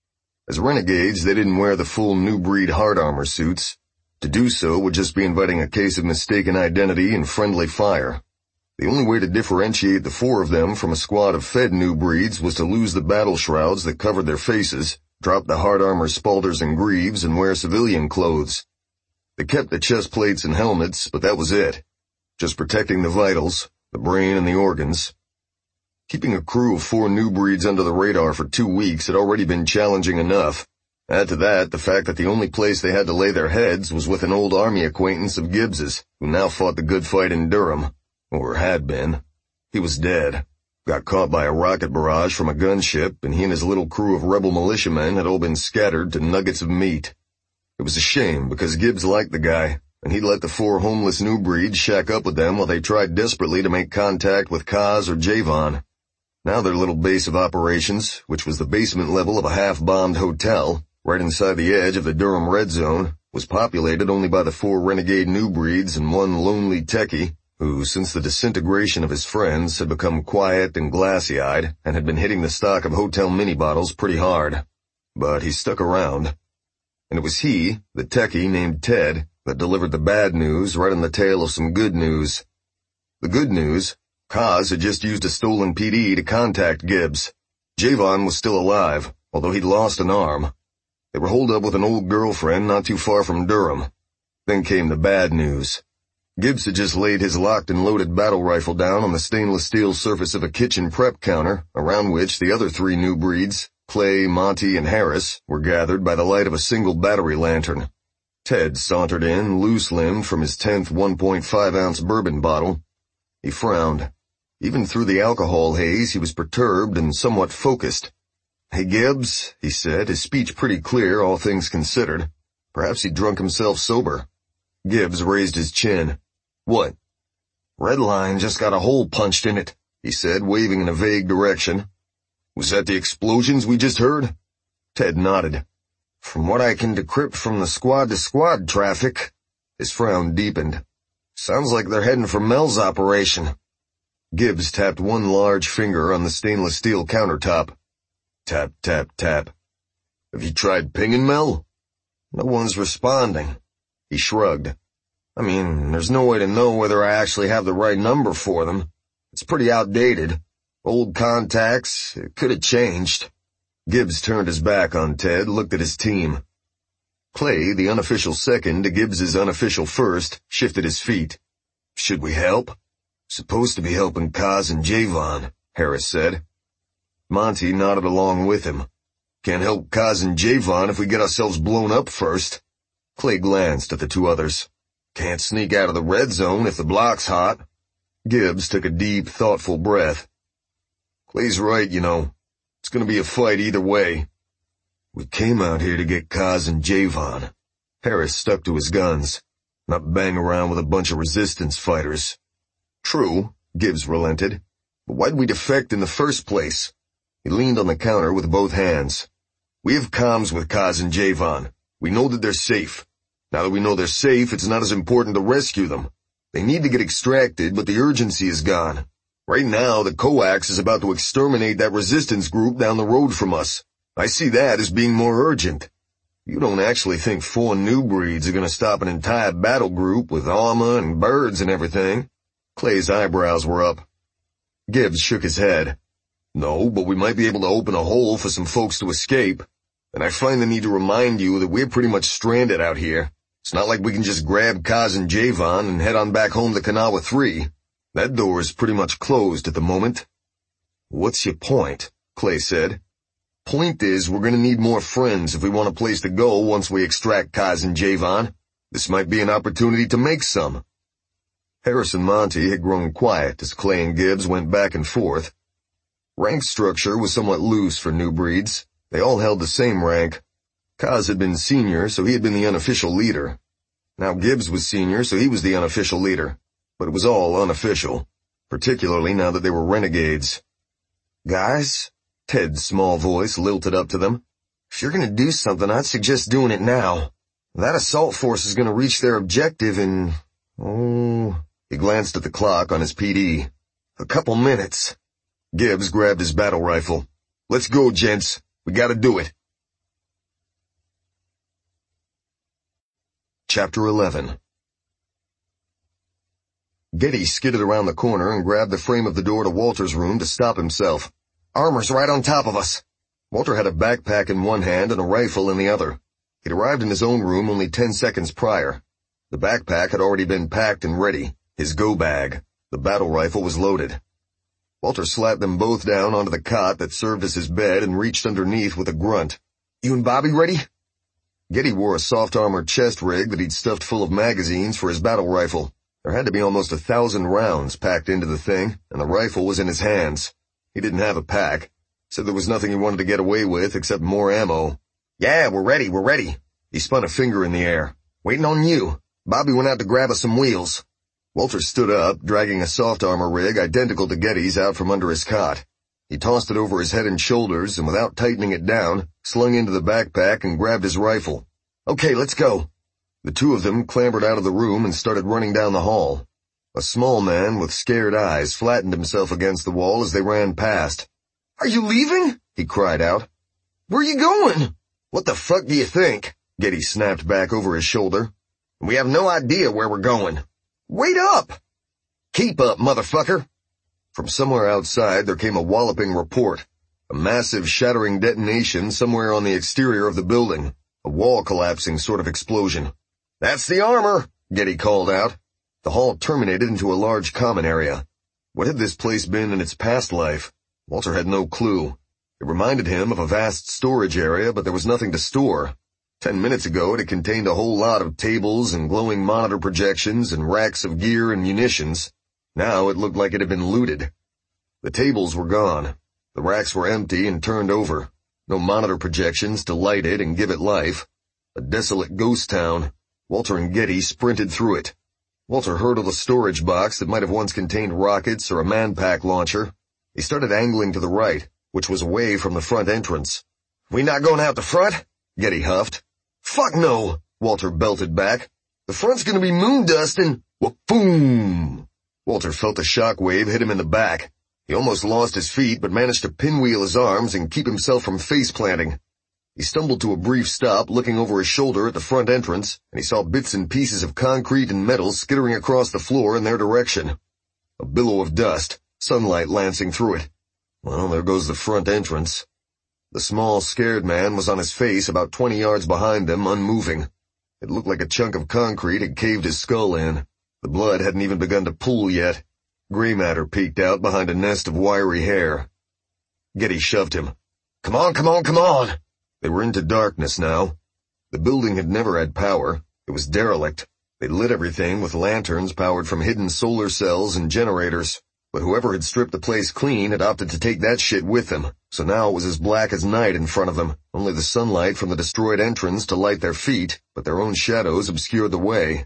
As renegades, they didn't wear the full new breed hard armor suits. To do so would just be inviting a case of mistaken identity and friendly fire. The only way to differentiate the four of them from a squad of fed new breeds was to lose the battle shrouds that covered their faces, drop the hard armor spalders and greaves, and wear civilian clothes. They kept the chest plates and helmets, but that was it. Just protecting the vitals, the brain and the organs. Keeping a crew of 4 new breeds under the radar for 2 weeks had already been challenging enough. Add to that the fact that the only place they had to lay their heads was with an old army acquaintance of Gibbs's, who now fought the good fight in Durham, or had been. He was dead, got caught by a rocket barrage from a gunship, and he and his little crew of rebel militiamen had all been scattered to nuggets of meat. It was a shame because Gibbs liked the guy, and he'd let the 4 homeless new breeds shack up with them while they tried desperately to make contact with Kaz or Javon. Now their little base of operations, which was the basement level of a half-bombed hotel, right inside the edge of the Durham Red Zone, was populated only by the 4 renegade new breeds and one lonely techie, who, since the disintegration of his friends, had become quiet and glassy-eyed and had been hitting the stock of hotel mini-bottles pretty hard. But he stuck around. And it was he, the techie named Ted, that delivered the bad news right on the tail of some good news. The good news: Kaz had just used a stolen PD to contact Gibbs. Javon was still alive, although he'd lost an arm. They were holed up with an old girlfriend not too far from Durham. Then came the bad news. Gibbs had just laid his locked and loaded battle rifle down on the stainless steel surface of a kitchen prep counter, around which the other 3 new breeds, Clay, Monty, and Harris, were gathered by the light of a single battery lantern. Ted sauntered in, loose-limbed from his 10th 1.5-ounce bourbon bottle. He frowned. Even through the alcohol haze, he was perturbed and somewhat focused. "Hey, Gibbs," he said, his speech pretty clear, all things considered. Perhaps he'd drunk himself sober. Gibbs raised his chin. "What?" "Redline just got a hole punched in it," he said, waving in a vague direction. "Was that the explosions we just heard?" Ted nodded. "From what I can decrypt from the squad-to-squad traffic," his frown deepened, "sounds like they're heading for Mel's operation." Gibbs tapped one large finger on the stainless steel countertop. Tap, tap, tap. "Have you tried pinging Mel?" "No one's responding." He shrugged. "I mean, there's no way to know whether I actually have the right number for them. It's pretty outdated. Old contacts, it could have changed." Gibbs turned his back on Ted, looked at his team. Clay, the unofficial second to Gibbs's unofficial first, shifted his feet. "Should we help?" "Supposed to be helping Kaz and Javon," Harris said. Monty nodded along with him. "Can't help Kaz and Javon if we get ourselves blown up first." Clay glanced at the 2 others. "Can't sneak out of the red zone if the block's hot." Gibbs took a deep, thoughtful breath. "Clay's right, you know. It's gonna be a fight either way." "We came out here to get Kaz and Javon." Harris stuck to his guns. "Not bang around with a bunch of resistance fighters." "True," Gibbs relented. "But why'd we defect in the first place?" He leaned on the counter with both hands. "We have comms with Kaz and Javon. We know that they're safe. Now that we know they're safe, it's not as important to rescue them. They need to get extracted, but the urgency is gone. Right now, the coax is about to exterminate that resistance group down the road from us. I see that as being more urgent. You don't actually think 4 new breeds are going to stop an entire battle group with armor and birds and everything?" Clay's eyebrows were up. Gibbs shook his head. "No, but we might be able to open a hole for some folks to escape. And I find the need to remind you that we're pretty much stranded out here. It's not like we can just grab Kaz and Javon and head on back home to Kanawha 3. That door is pretty much closed at the moment." "What's your point?" Clay said. "Point is, we're going to need more friends if we want a place to go once we extract Kaz and Javon. This might be an opportunity to make some." Harris and Monty had grown quiet as Clay and Gibbs went back and forth. Rank structure was somewhat loose for new breeds. They all held the same rank. Kaz had been senior, so he had been the unofficial leader. Now Gibbs was senior, so he was the unofficial leader. But it was all unofficial, particularly now that they were renegades. Guys, Ted's small voice lilted up to them. if you're gonna do something, I'd suggest doing it now. That assault force is gonna reach their objective in, he glanced at the clock on his PD. a couple minutes. Gibbs grabbed his battle rifle. Let's go, gents. We gotta do it. Chapter 11. Getty skidded around the corner and grabbed the frame of the door to Walter's room to stop himself. Armor's right on top of us. Walter had a backpack in one hand and a rifle in the other. He'd arrived in his own room only 10 seconds prior. The backpack had already been packed and ready, his go bag. The battle rifle was loaded. Walter slapped them both down onto the cot that served as his bed and reached underneath with a grunt. You and Bobby ready? Getty wore a soft armor chest rig that he'd stuffed full of magazines for his battle rifle. There had to be almost 1,000 rounds packed into the thing, and the rifle was in his hands. He didn't have a pack. Said there was nothing he wanted to get away with except more ammo. Yeah, we're ready. He spun a finger in the air. Waiting on you. Bobby went out to grab us some wheels. Walter stood up, dragging a soft armor rig identical to Getty's out from under his cot. He tossed it over his head and shoulders, and without tightening it down, slung into the backpack and grabbed his rifle. Okay, let's go. The two of them clambered out of the room and started running down the hall. A small man with scared eyes flattened himself against the wall as they ran past. Are you leaving? He cried out. Where are you going? What the fuck do you think? Getty snapped back over his shoulder. We have no idea where we're going. Wait up! Keep up, motherfucker! From somewhere outside there came a walloping report. A massive shattering detonation somewhere on the exterior of the building. A wall collapsing sort of explosion. That's the armor, Getty called out. The hall terminated into a large common area. What had this place been in its past life? Walter had no clue. It reminded him of a vast storage area, but there was nothing to store. 10 minutes ago it had contained a whole lot of tables and glowing monitor projections and racks of gear and munitions. Now it looked like it had been looted. The tables were gone. The racks were empty and turned over. No monitor projections to light it and give it life. A desolate ghost town. Walter and Getty sprinted through it. Walter hurdled a storage box that might have once contained rockets or a manpack launcher. He started angling to the right, which was away from the front entrance. We not going out the front? Getty huffed. Fuck no, Walter belted back. The front's gonna be moon dust and... Boom! Walter felt a shock wave hit him in the back. He almost lost his feet, but managed to pinwheel his arms and keep himself from face-planting. He stumbled to a brief stop, looking over his shoulder at the front entrance, and he saw bits and pieces of concrete and metal skittering across the floor in their direction. A billow of dust, sunlight lancing through it. Well, there goes the front entrance. The small, scared man was on his face about 20 yards behind them, unmoving. It looked like a chunk of concrete had caved his skull in. The blood hadn't even begun to pool yet. Gray matter peeked out behind a nest of wiry hair. Getty shoved him. Come on! They were into darkness now. The building had never had power. It was derelict. They lit everything with lanterns powered from hidden solar cells and generators. But whoever had stripped the place clean had opted to take that shit with them, so now it was as black as night in front of them, only the sunlight from the destroyed entrance to light their feet, but their own shadows obscured the way.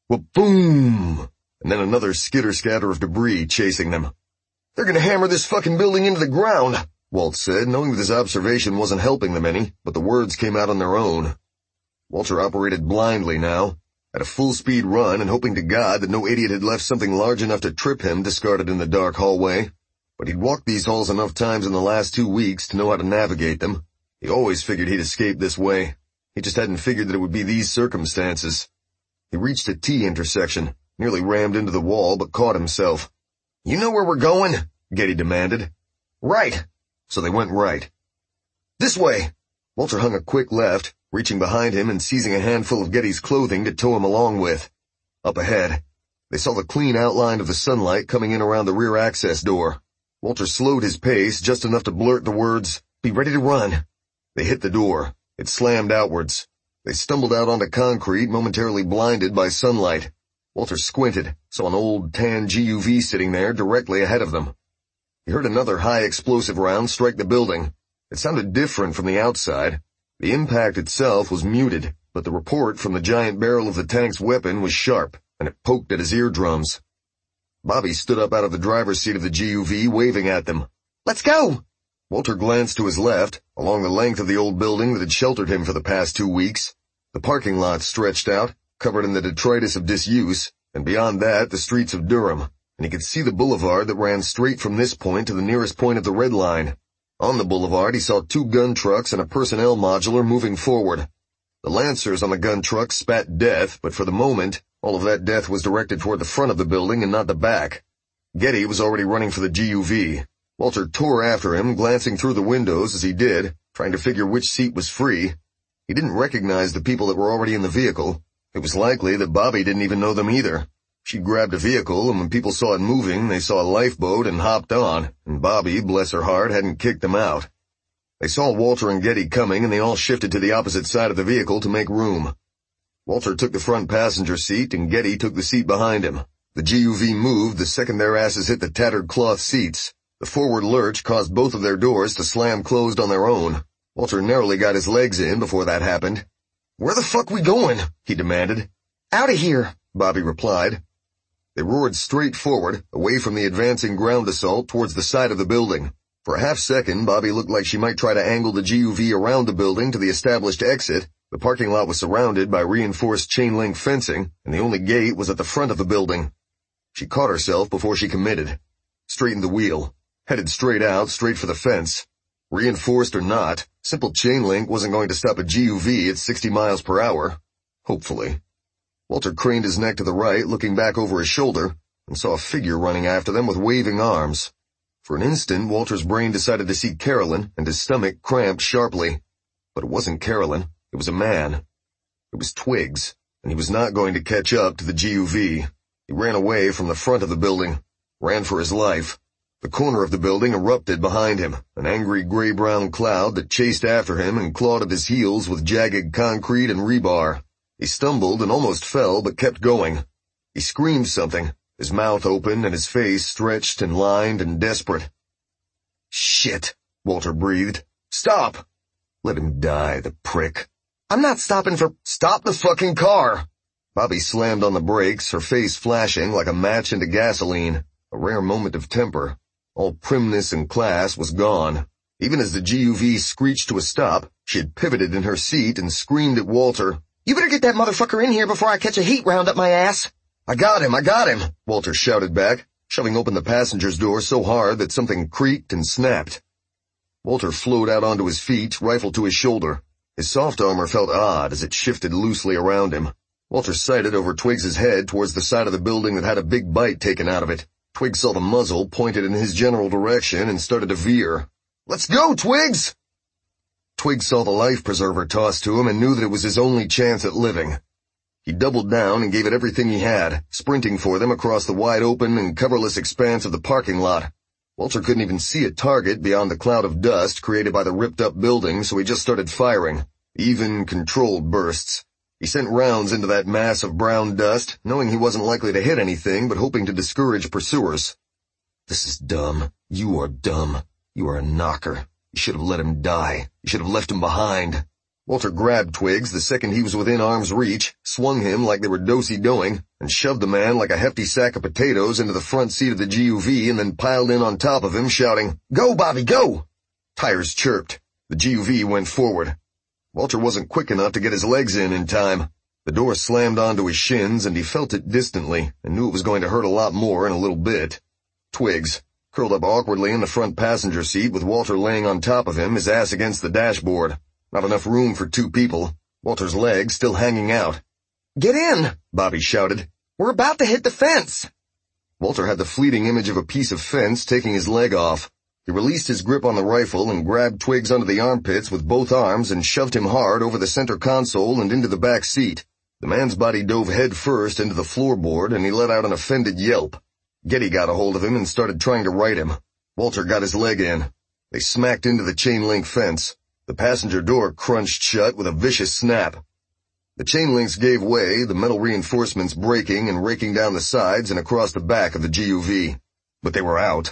Boom! And then another skitter-scatter of debris chasing them. They're gonna hammer this fucking building into the ground, Walt said, knowing that his observation wasn't helping them any, but the words came out on their own. Walter operated blindly now, at a full-speed run and hoping to God that no idiot had left something large enough to trip him discarded in the dark hallway. But he'd walked these halls enough times in the last 2 weeks to know how to navigate them. He always figured he'd escape this way. He just hadn't figured that it would be these circumstances. He reached a T intersection, nearly rammed into the wall, but caught himself. You know where we're going? Getty demanded. Right. So they went right. This way. Walter hung a quick left, reaching behind him and seizing a handful of Getty's clothing to tow him along with. Up ahead, they saw the clean outline of the sunlight coming in around the rear access door. Walter slowed his pace just enough to blurt the words, "Be ready to run." They hit the door. It slammed outwards. They stumbled out onto concrete, momentarily blinded by sunlight. Walter squinted, saw an old tan GUV sitting there directly ahead of them. He heard another high explosive round strike the building. It sounded different from the outside. The impact itself was muted, but the report from the giant barrel of the tank's weapon was sharp, and it poked at his eardrums. Bobby stood up out of the driver's seat of the GUV, waving at them. Let's go! Walter glanced to his left, along the length of the old building that had sheltered him for the past 2 weeks. The parking lot stretched out, covered in the detritus of disuse, and beyond that the streets of Durham, and he could see the boulevard that ran straight from this point to the nearest point of the red line. On the boulevard he saw 2 gun trucks and a personnel modular moving forward. The lancers on the gun trucks spat death, but for the moment, all of that death was directed toward the front of the building and not the back. Getty was already running for the GUV. Walter tore after him, glancing through the windows as he did, trying to figure which seat was free. He didn't recognize the people that were already in the vehicle. It was likely that Bobby didn't even know them either. She grabbed a vehicle, and when people saw it moving, they saw a lifeboat and hopped on, and Bobby, bless her heart, hadn't kicked them out. They saw Walter and Getty coming, and they all shifted to the opposite side of the vehicle to make room. Walter took the front passenger seat, and Getty took the seat behind him. The GUV moved the second their asses hit the tattered cloth seats. The forward lurch caused both of their doors to slam closed on their own. Walter narrowly got his legs in before that happened. "Where the fuck we going?" he demanded. Out of here, Bobby replied. They roared straight forward, away from the advancing ground assault towards the side of the building. For a half-second, Bobby looked like she might try to angle the GUV around the building to the established exit. The parking lot was surrounded by reinforced chain-link fencing, and the only gate was at the front of the building. She caught herself before she committed. Straightened the wheel. Headed straight out, straight for the fence. Reinforced or not, simple chain-link wasn't going to stop a GUV at 60 miles per hour. Hopefully. Walter craned his neck to the right, looking back over his shoulder, and saw a figure running after them with waving arms. For an instant, Walter's brain decided to see Carolyn, and his stomach cramped sharply. But it wasn't Carolyn. It was a man. It was Twiggs, and he was not going to catch up to the GUV. He ran away from the front of the building, ran for his life. The corner of the building erupted behind him, an angry gray-brown cloud that chased after him and clawed at his heels with jagged concrete and rebar. He stumbled and almost fell, but kept going. He screamed something, his mouth open and his face stretched and lined and desperate. "Shit," Walter breathed. "Stop!" "Let him die, the prick." I'm not stopping for— "Stop the fucking car!" Bobby slammed on the brakes, her face flashing like a match into gasoline, a rare moment of temper. All primness and class was gone. Even as the GUV screeched to a stop, she had pivoted in her seat and screamed at Walter. "You better get that motherfucker in here before I catch a heat round up my ass." I got him, Walter shouted back, shoving open the passenger's door so hard that something creaked and snapped. Walter flowed out onto his feet, rifle to his shoulder. His soft armor felt odd as it shifted loosely around him. Walter sighted over Twiggs's head towards the side of the building that had a big bite taken out of it. Twiggs saw the muzzle pointed in his general direction and started to veer. "Let's go, Twiggs!" Twiggs saw the life preserver tossed to him and knew that it was his only chance at living. He doubled down and gave it everything he had, sprinting for them across the wide-open and coverless expanse of the parking lot. Walter couldn't even see a target beyond the cloud of dust created by the ripped-up building, so he just started firing. Even, controlled bursts. He sent rounds into that mass of brown dust, knowing he wasn't likely to hit anything, but hoping to discourage pursuers. "This is dumb. You are dumb. You are a knocker. You should have let him die. You should have left him behind." Walter grabbed Twiggs the second he was within arm's reach, swung him like they were do-si-doing, and shoved the man like a hefty sack of potatoes into the front seat of the GUV and then piled in on top of him, shouting, "Go, Bobby, go!" Tires chirped. The GUV went forward. Walter wasn't quick enough to get his legs in time. The door slammed onto his shins, and he felt it distantly, and knew it was going to hurt a lot more in a little bit. Twiggs, curled up awkwardly in the front passenger seat with Walter laying on top of him, his ass against the dashboard. Not enough room for 2 people. Walter's legs still hanging out. "Get in!" Bobby shouted. "We're about to hit the fence!" Walter had the fleeting image of a piece of fence taking his leg off. He released his grip on the rifle and grabbed Twiggs under the armpits with both arms and shoved him hard over the center console and into the back seat. The man's body dove head first into the floorboard, and he let out an offended yelp. Getty got a hold of him and started trying to right him. Walter got his leg in. They smacked into the chain-link fence. The passenger door crunched shut with a vicious snap. The chain links gave way, the metal reinforcements breaking and raking down the sides and across the back of the GUV. But they were out.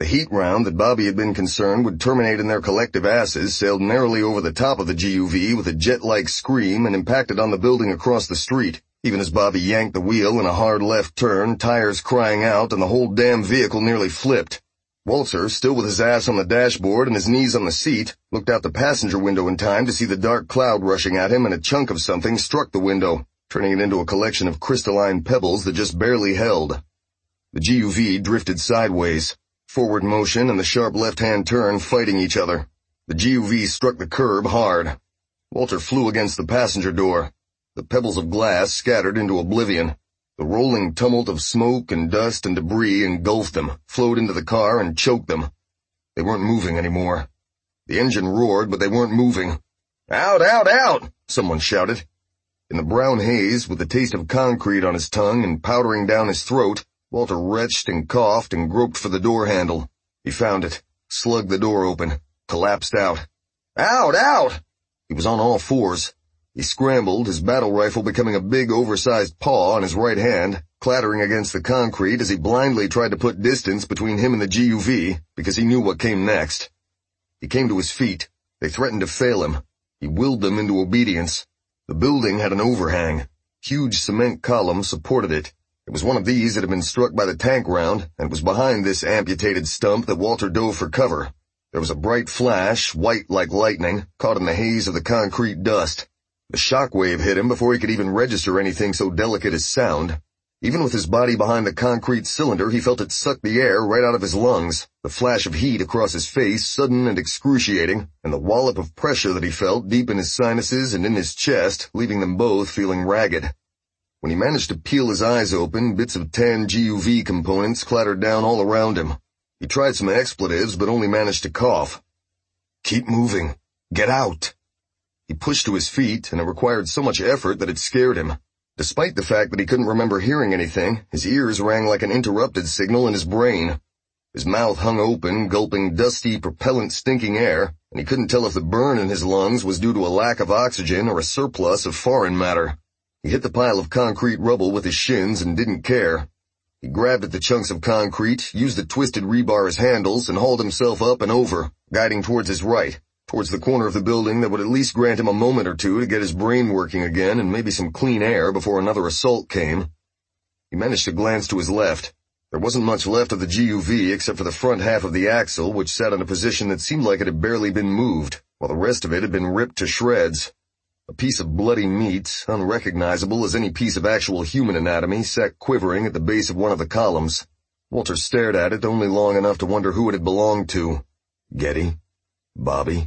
The heat round that Bobby had been concerned would terminate in their collective asses sailed narrowly over the top of the GUV with a jet-like scream and impacted on the building across the street, even as Bobby yanked the wheel in a hard left turn, tires crying out, and the whole damn vehicle nearly flipped. Walter, still with his ass on the dashboard and his knees on the seat, looked out the passenger window in time to see the dark cloud rushing at him, and a chunk of something struck the window, turning it into a collection of crystalline pebbles that just barely held. The GUV drifted sideways, forward motion and the sharp left-hand turn fighting each other. The GUV struck the curb hard. Walter flew against the passenger door. The pebbles of glass scattered into oblivion. The rolling tumult of smoke and dust and debris engulfed them, flowed into the car, and choked them. They weren't moving anymore. The engine roared, but they weren't moving. "Out, out, out!" someone shouted. In the brown haze, with the taste of concrete on his tongue and powdering down his throat, Walter retched and coughed and groped for the door handle. He found it, slugged the door open, collapsed out. "Out, out!" He was on all fours. He scrambled, his battle rifle becoming a big oversized paw on his right hand, clattering against the concrete as he blindly tried to put distance between him and the GUV, because he knew what came next. He came to his feet. They threatened to fail him. He willed them into obedience. The building had an overhang. Huge cement columns supported it. It was one of these that had been struck by the tank round, and it was behind this amputated stump that Walter dove for cover. There was a bright flash, white like lightning, caught in the haze of the concrete dust. The shockwave hit him before he could even register anything so delicate as sound. Even with his body behind the concrete cylinder, he felt it suck the air right out of his lungs, the flash of heat across his face sudden and excruciating, and the wallop of pressure that he felt deep in his sinuses and in his chest, leaving them both feeling ragged. When he managed to peel his eyes open, bits of tan GUV components clattered down all around him. He tried some expletives, but only managed to cough. "Keep moving. Get out." He pushed to his feet, and it required so much effort that it scared him. Despite the fact that he couldn't remember hearing anything, his ears rang like an interrupted signal in his brain. His mouth hung open, gulping dusty, propellant-stinking air, and he couldn't tell if the burn in his lungs was due to a lack of oxygen or a surplus of foreign matter. He hit the pile of concrete rubble with his shins and didn't care. He grabbed at the chunks of concrete, used the twisted rebar as handles, and hauled himself up and over, guiding towards his right, towards the corner of the building that would at least grant him a moment or two to get his brain working again and maybe some clean air before another assault came. He managed to glance to his left. There wasn't much left of the GUV except for the front half of the axle, which sat in a position that seemed like it had barely been moved, while the rest of it had been ripped to shreds. A piece of bloody meat, unrecognizable as any piece of actual human anatomy, sat quivering at the base of one of the columns. Walter stared at it only long enough to wonder who it had belonged to. Getty? Bobby?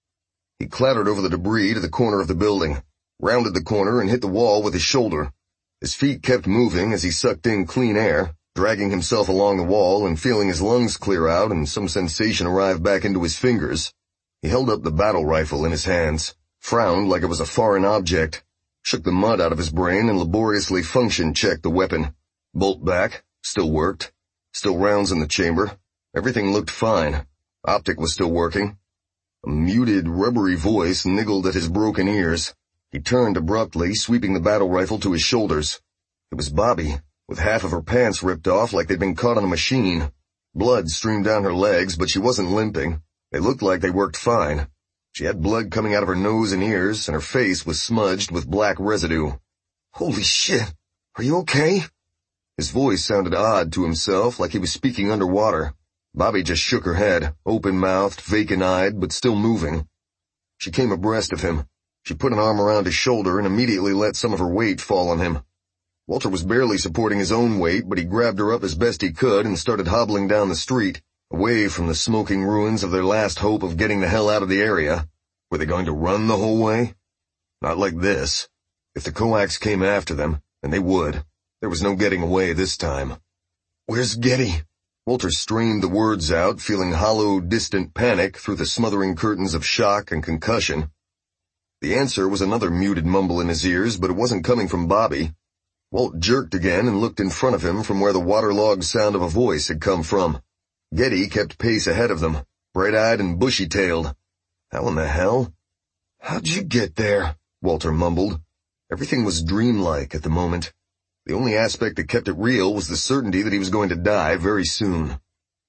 He clattered over the debris to the corner of the building, rounded the corner and hit the wall with his shoulder. His feet kept moving as he sucked in clean air, dragging himself along the wall and feeling his lungs clear out and some sensation arrive back into his fingers. He held up the battle rifle in his hands, frowned like it was a foreign object, shook the mud out of his brain and laboriously function-checked the weapon. Bolt back, still worked. Still rounds in the chamber. Everything looked fine. Optic was still working. A muted, rubbery voice niggled at his broken ears. He turned abruptly, sweeping the battle rifle to his shoulders. It was Bobby, with half of her pants ripped off like they'd been caught on a machine. Blood streamed down her legs, but she wasn't limping. They looked like they worked fine. She had blood coming out of her nose and ears, and her face was smudged with black residue. "Holy shit! Are you okay?" His voice sounded odd to himself, like he was speaking underwater. Bobby just shook her head, open-mouthed, vacant-eyed, but still moving. She came abreast of him. She put an arm around his shoulder and immediately let some of her weight fall on him. Walter was barely supporting his own weight, but he grabbed her up as best he could and started hobbling down the street, away from the smoking ruins of their last hope of getting the hell out of the area. Were they going to run the whole way? Not like this. If the coax came after them, and they would, there was no getting away this time. "Where's Getty?" Walter strained the words out, feeling hollow, distant panic through the smothering curtains of shock and concussion. The answer was another muted mumble in his ears, but it wasn't coming from Bobby. Walt jerked again and looked in front of him from where the waterlogged sound of a voice had come from. Getty kept pace ahead of them, bright-eyed and bushy-tailed. How in the hell? "How'd you get there?" Walter mumbled. Everything was dreamlike at the moment. The only aspect that kept it real was the certainty that he was going to die very soon.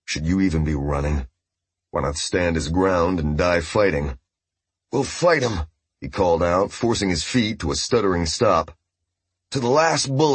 Should you even be running? Why not stand his ground and die fighting? We'll fight him, he called out, forcing his feet to a stuttering stop. To the last bullet.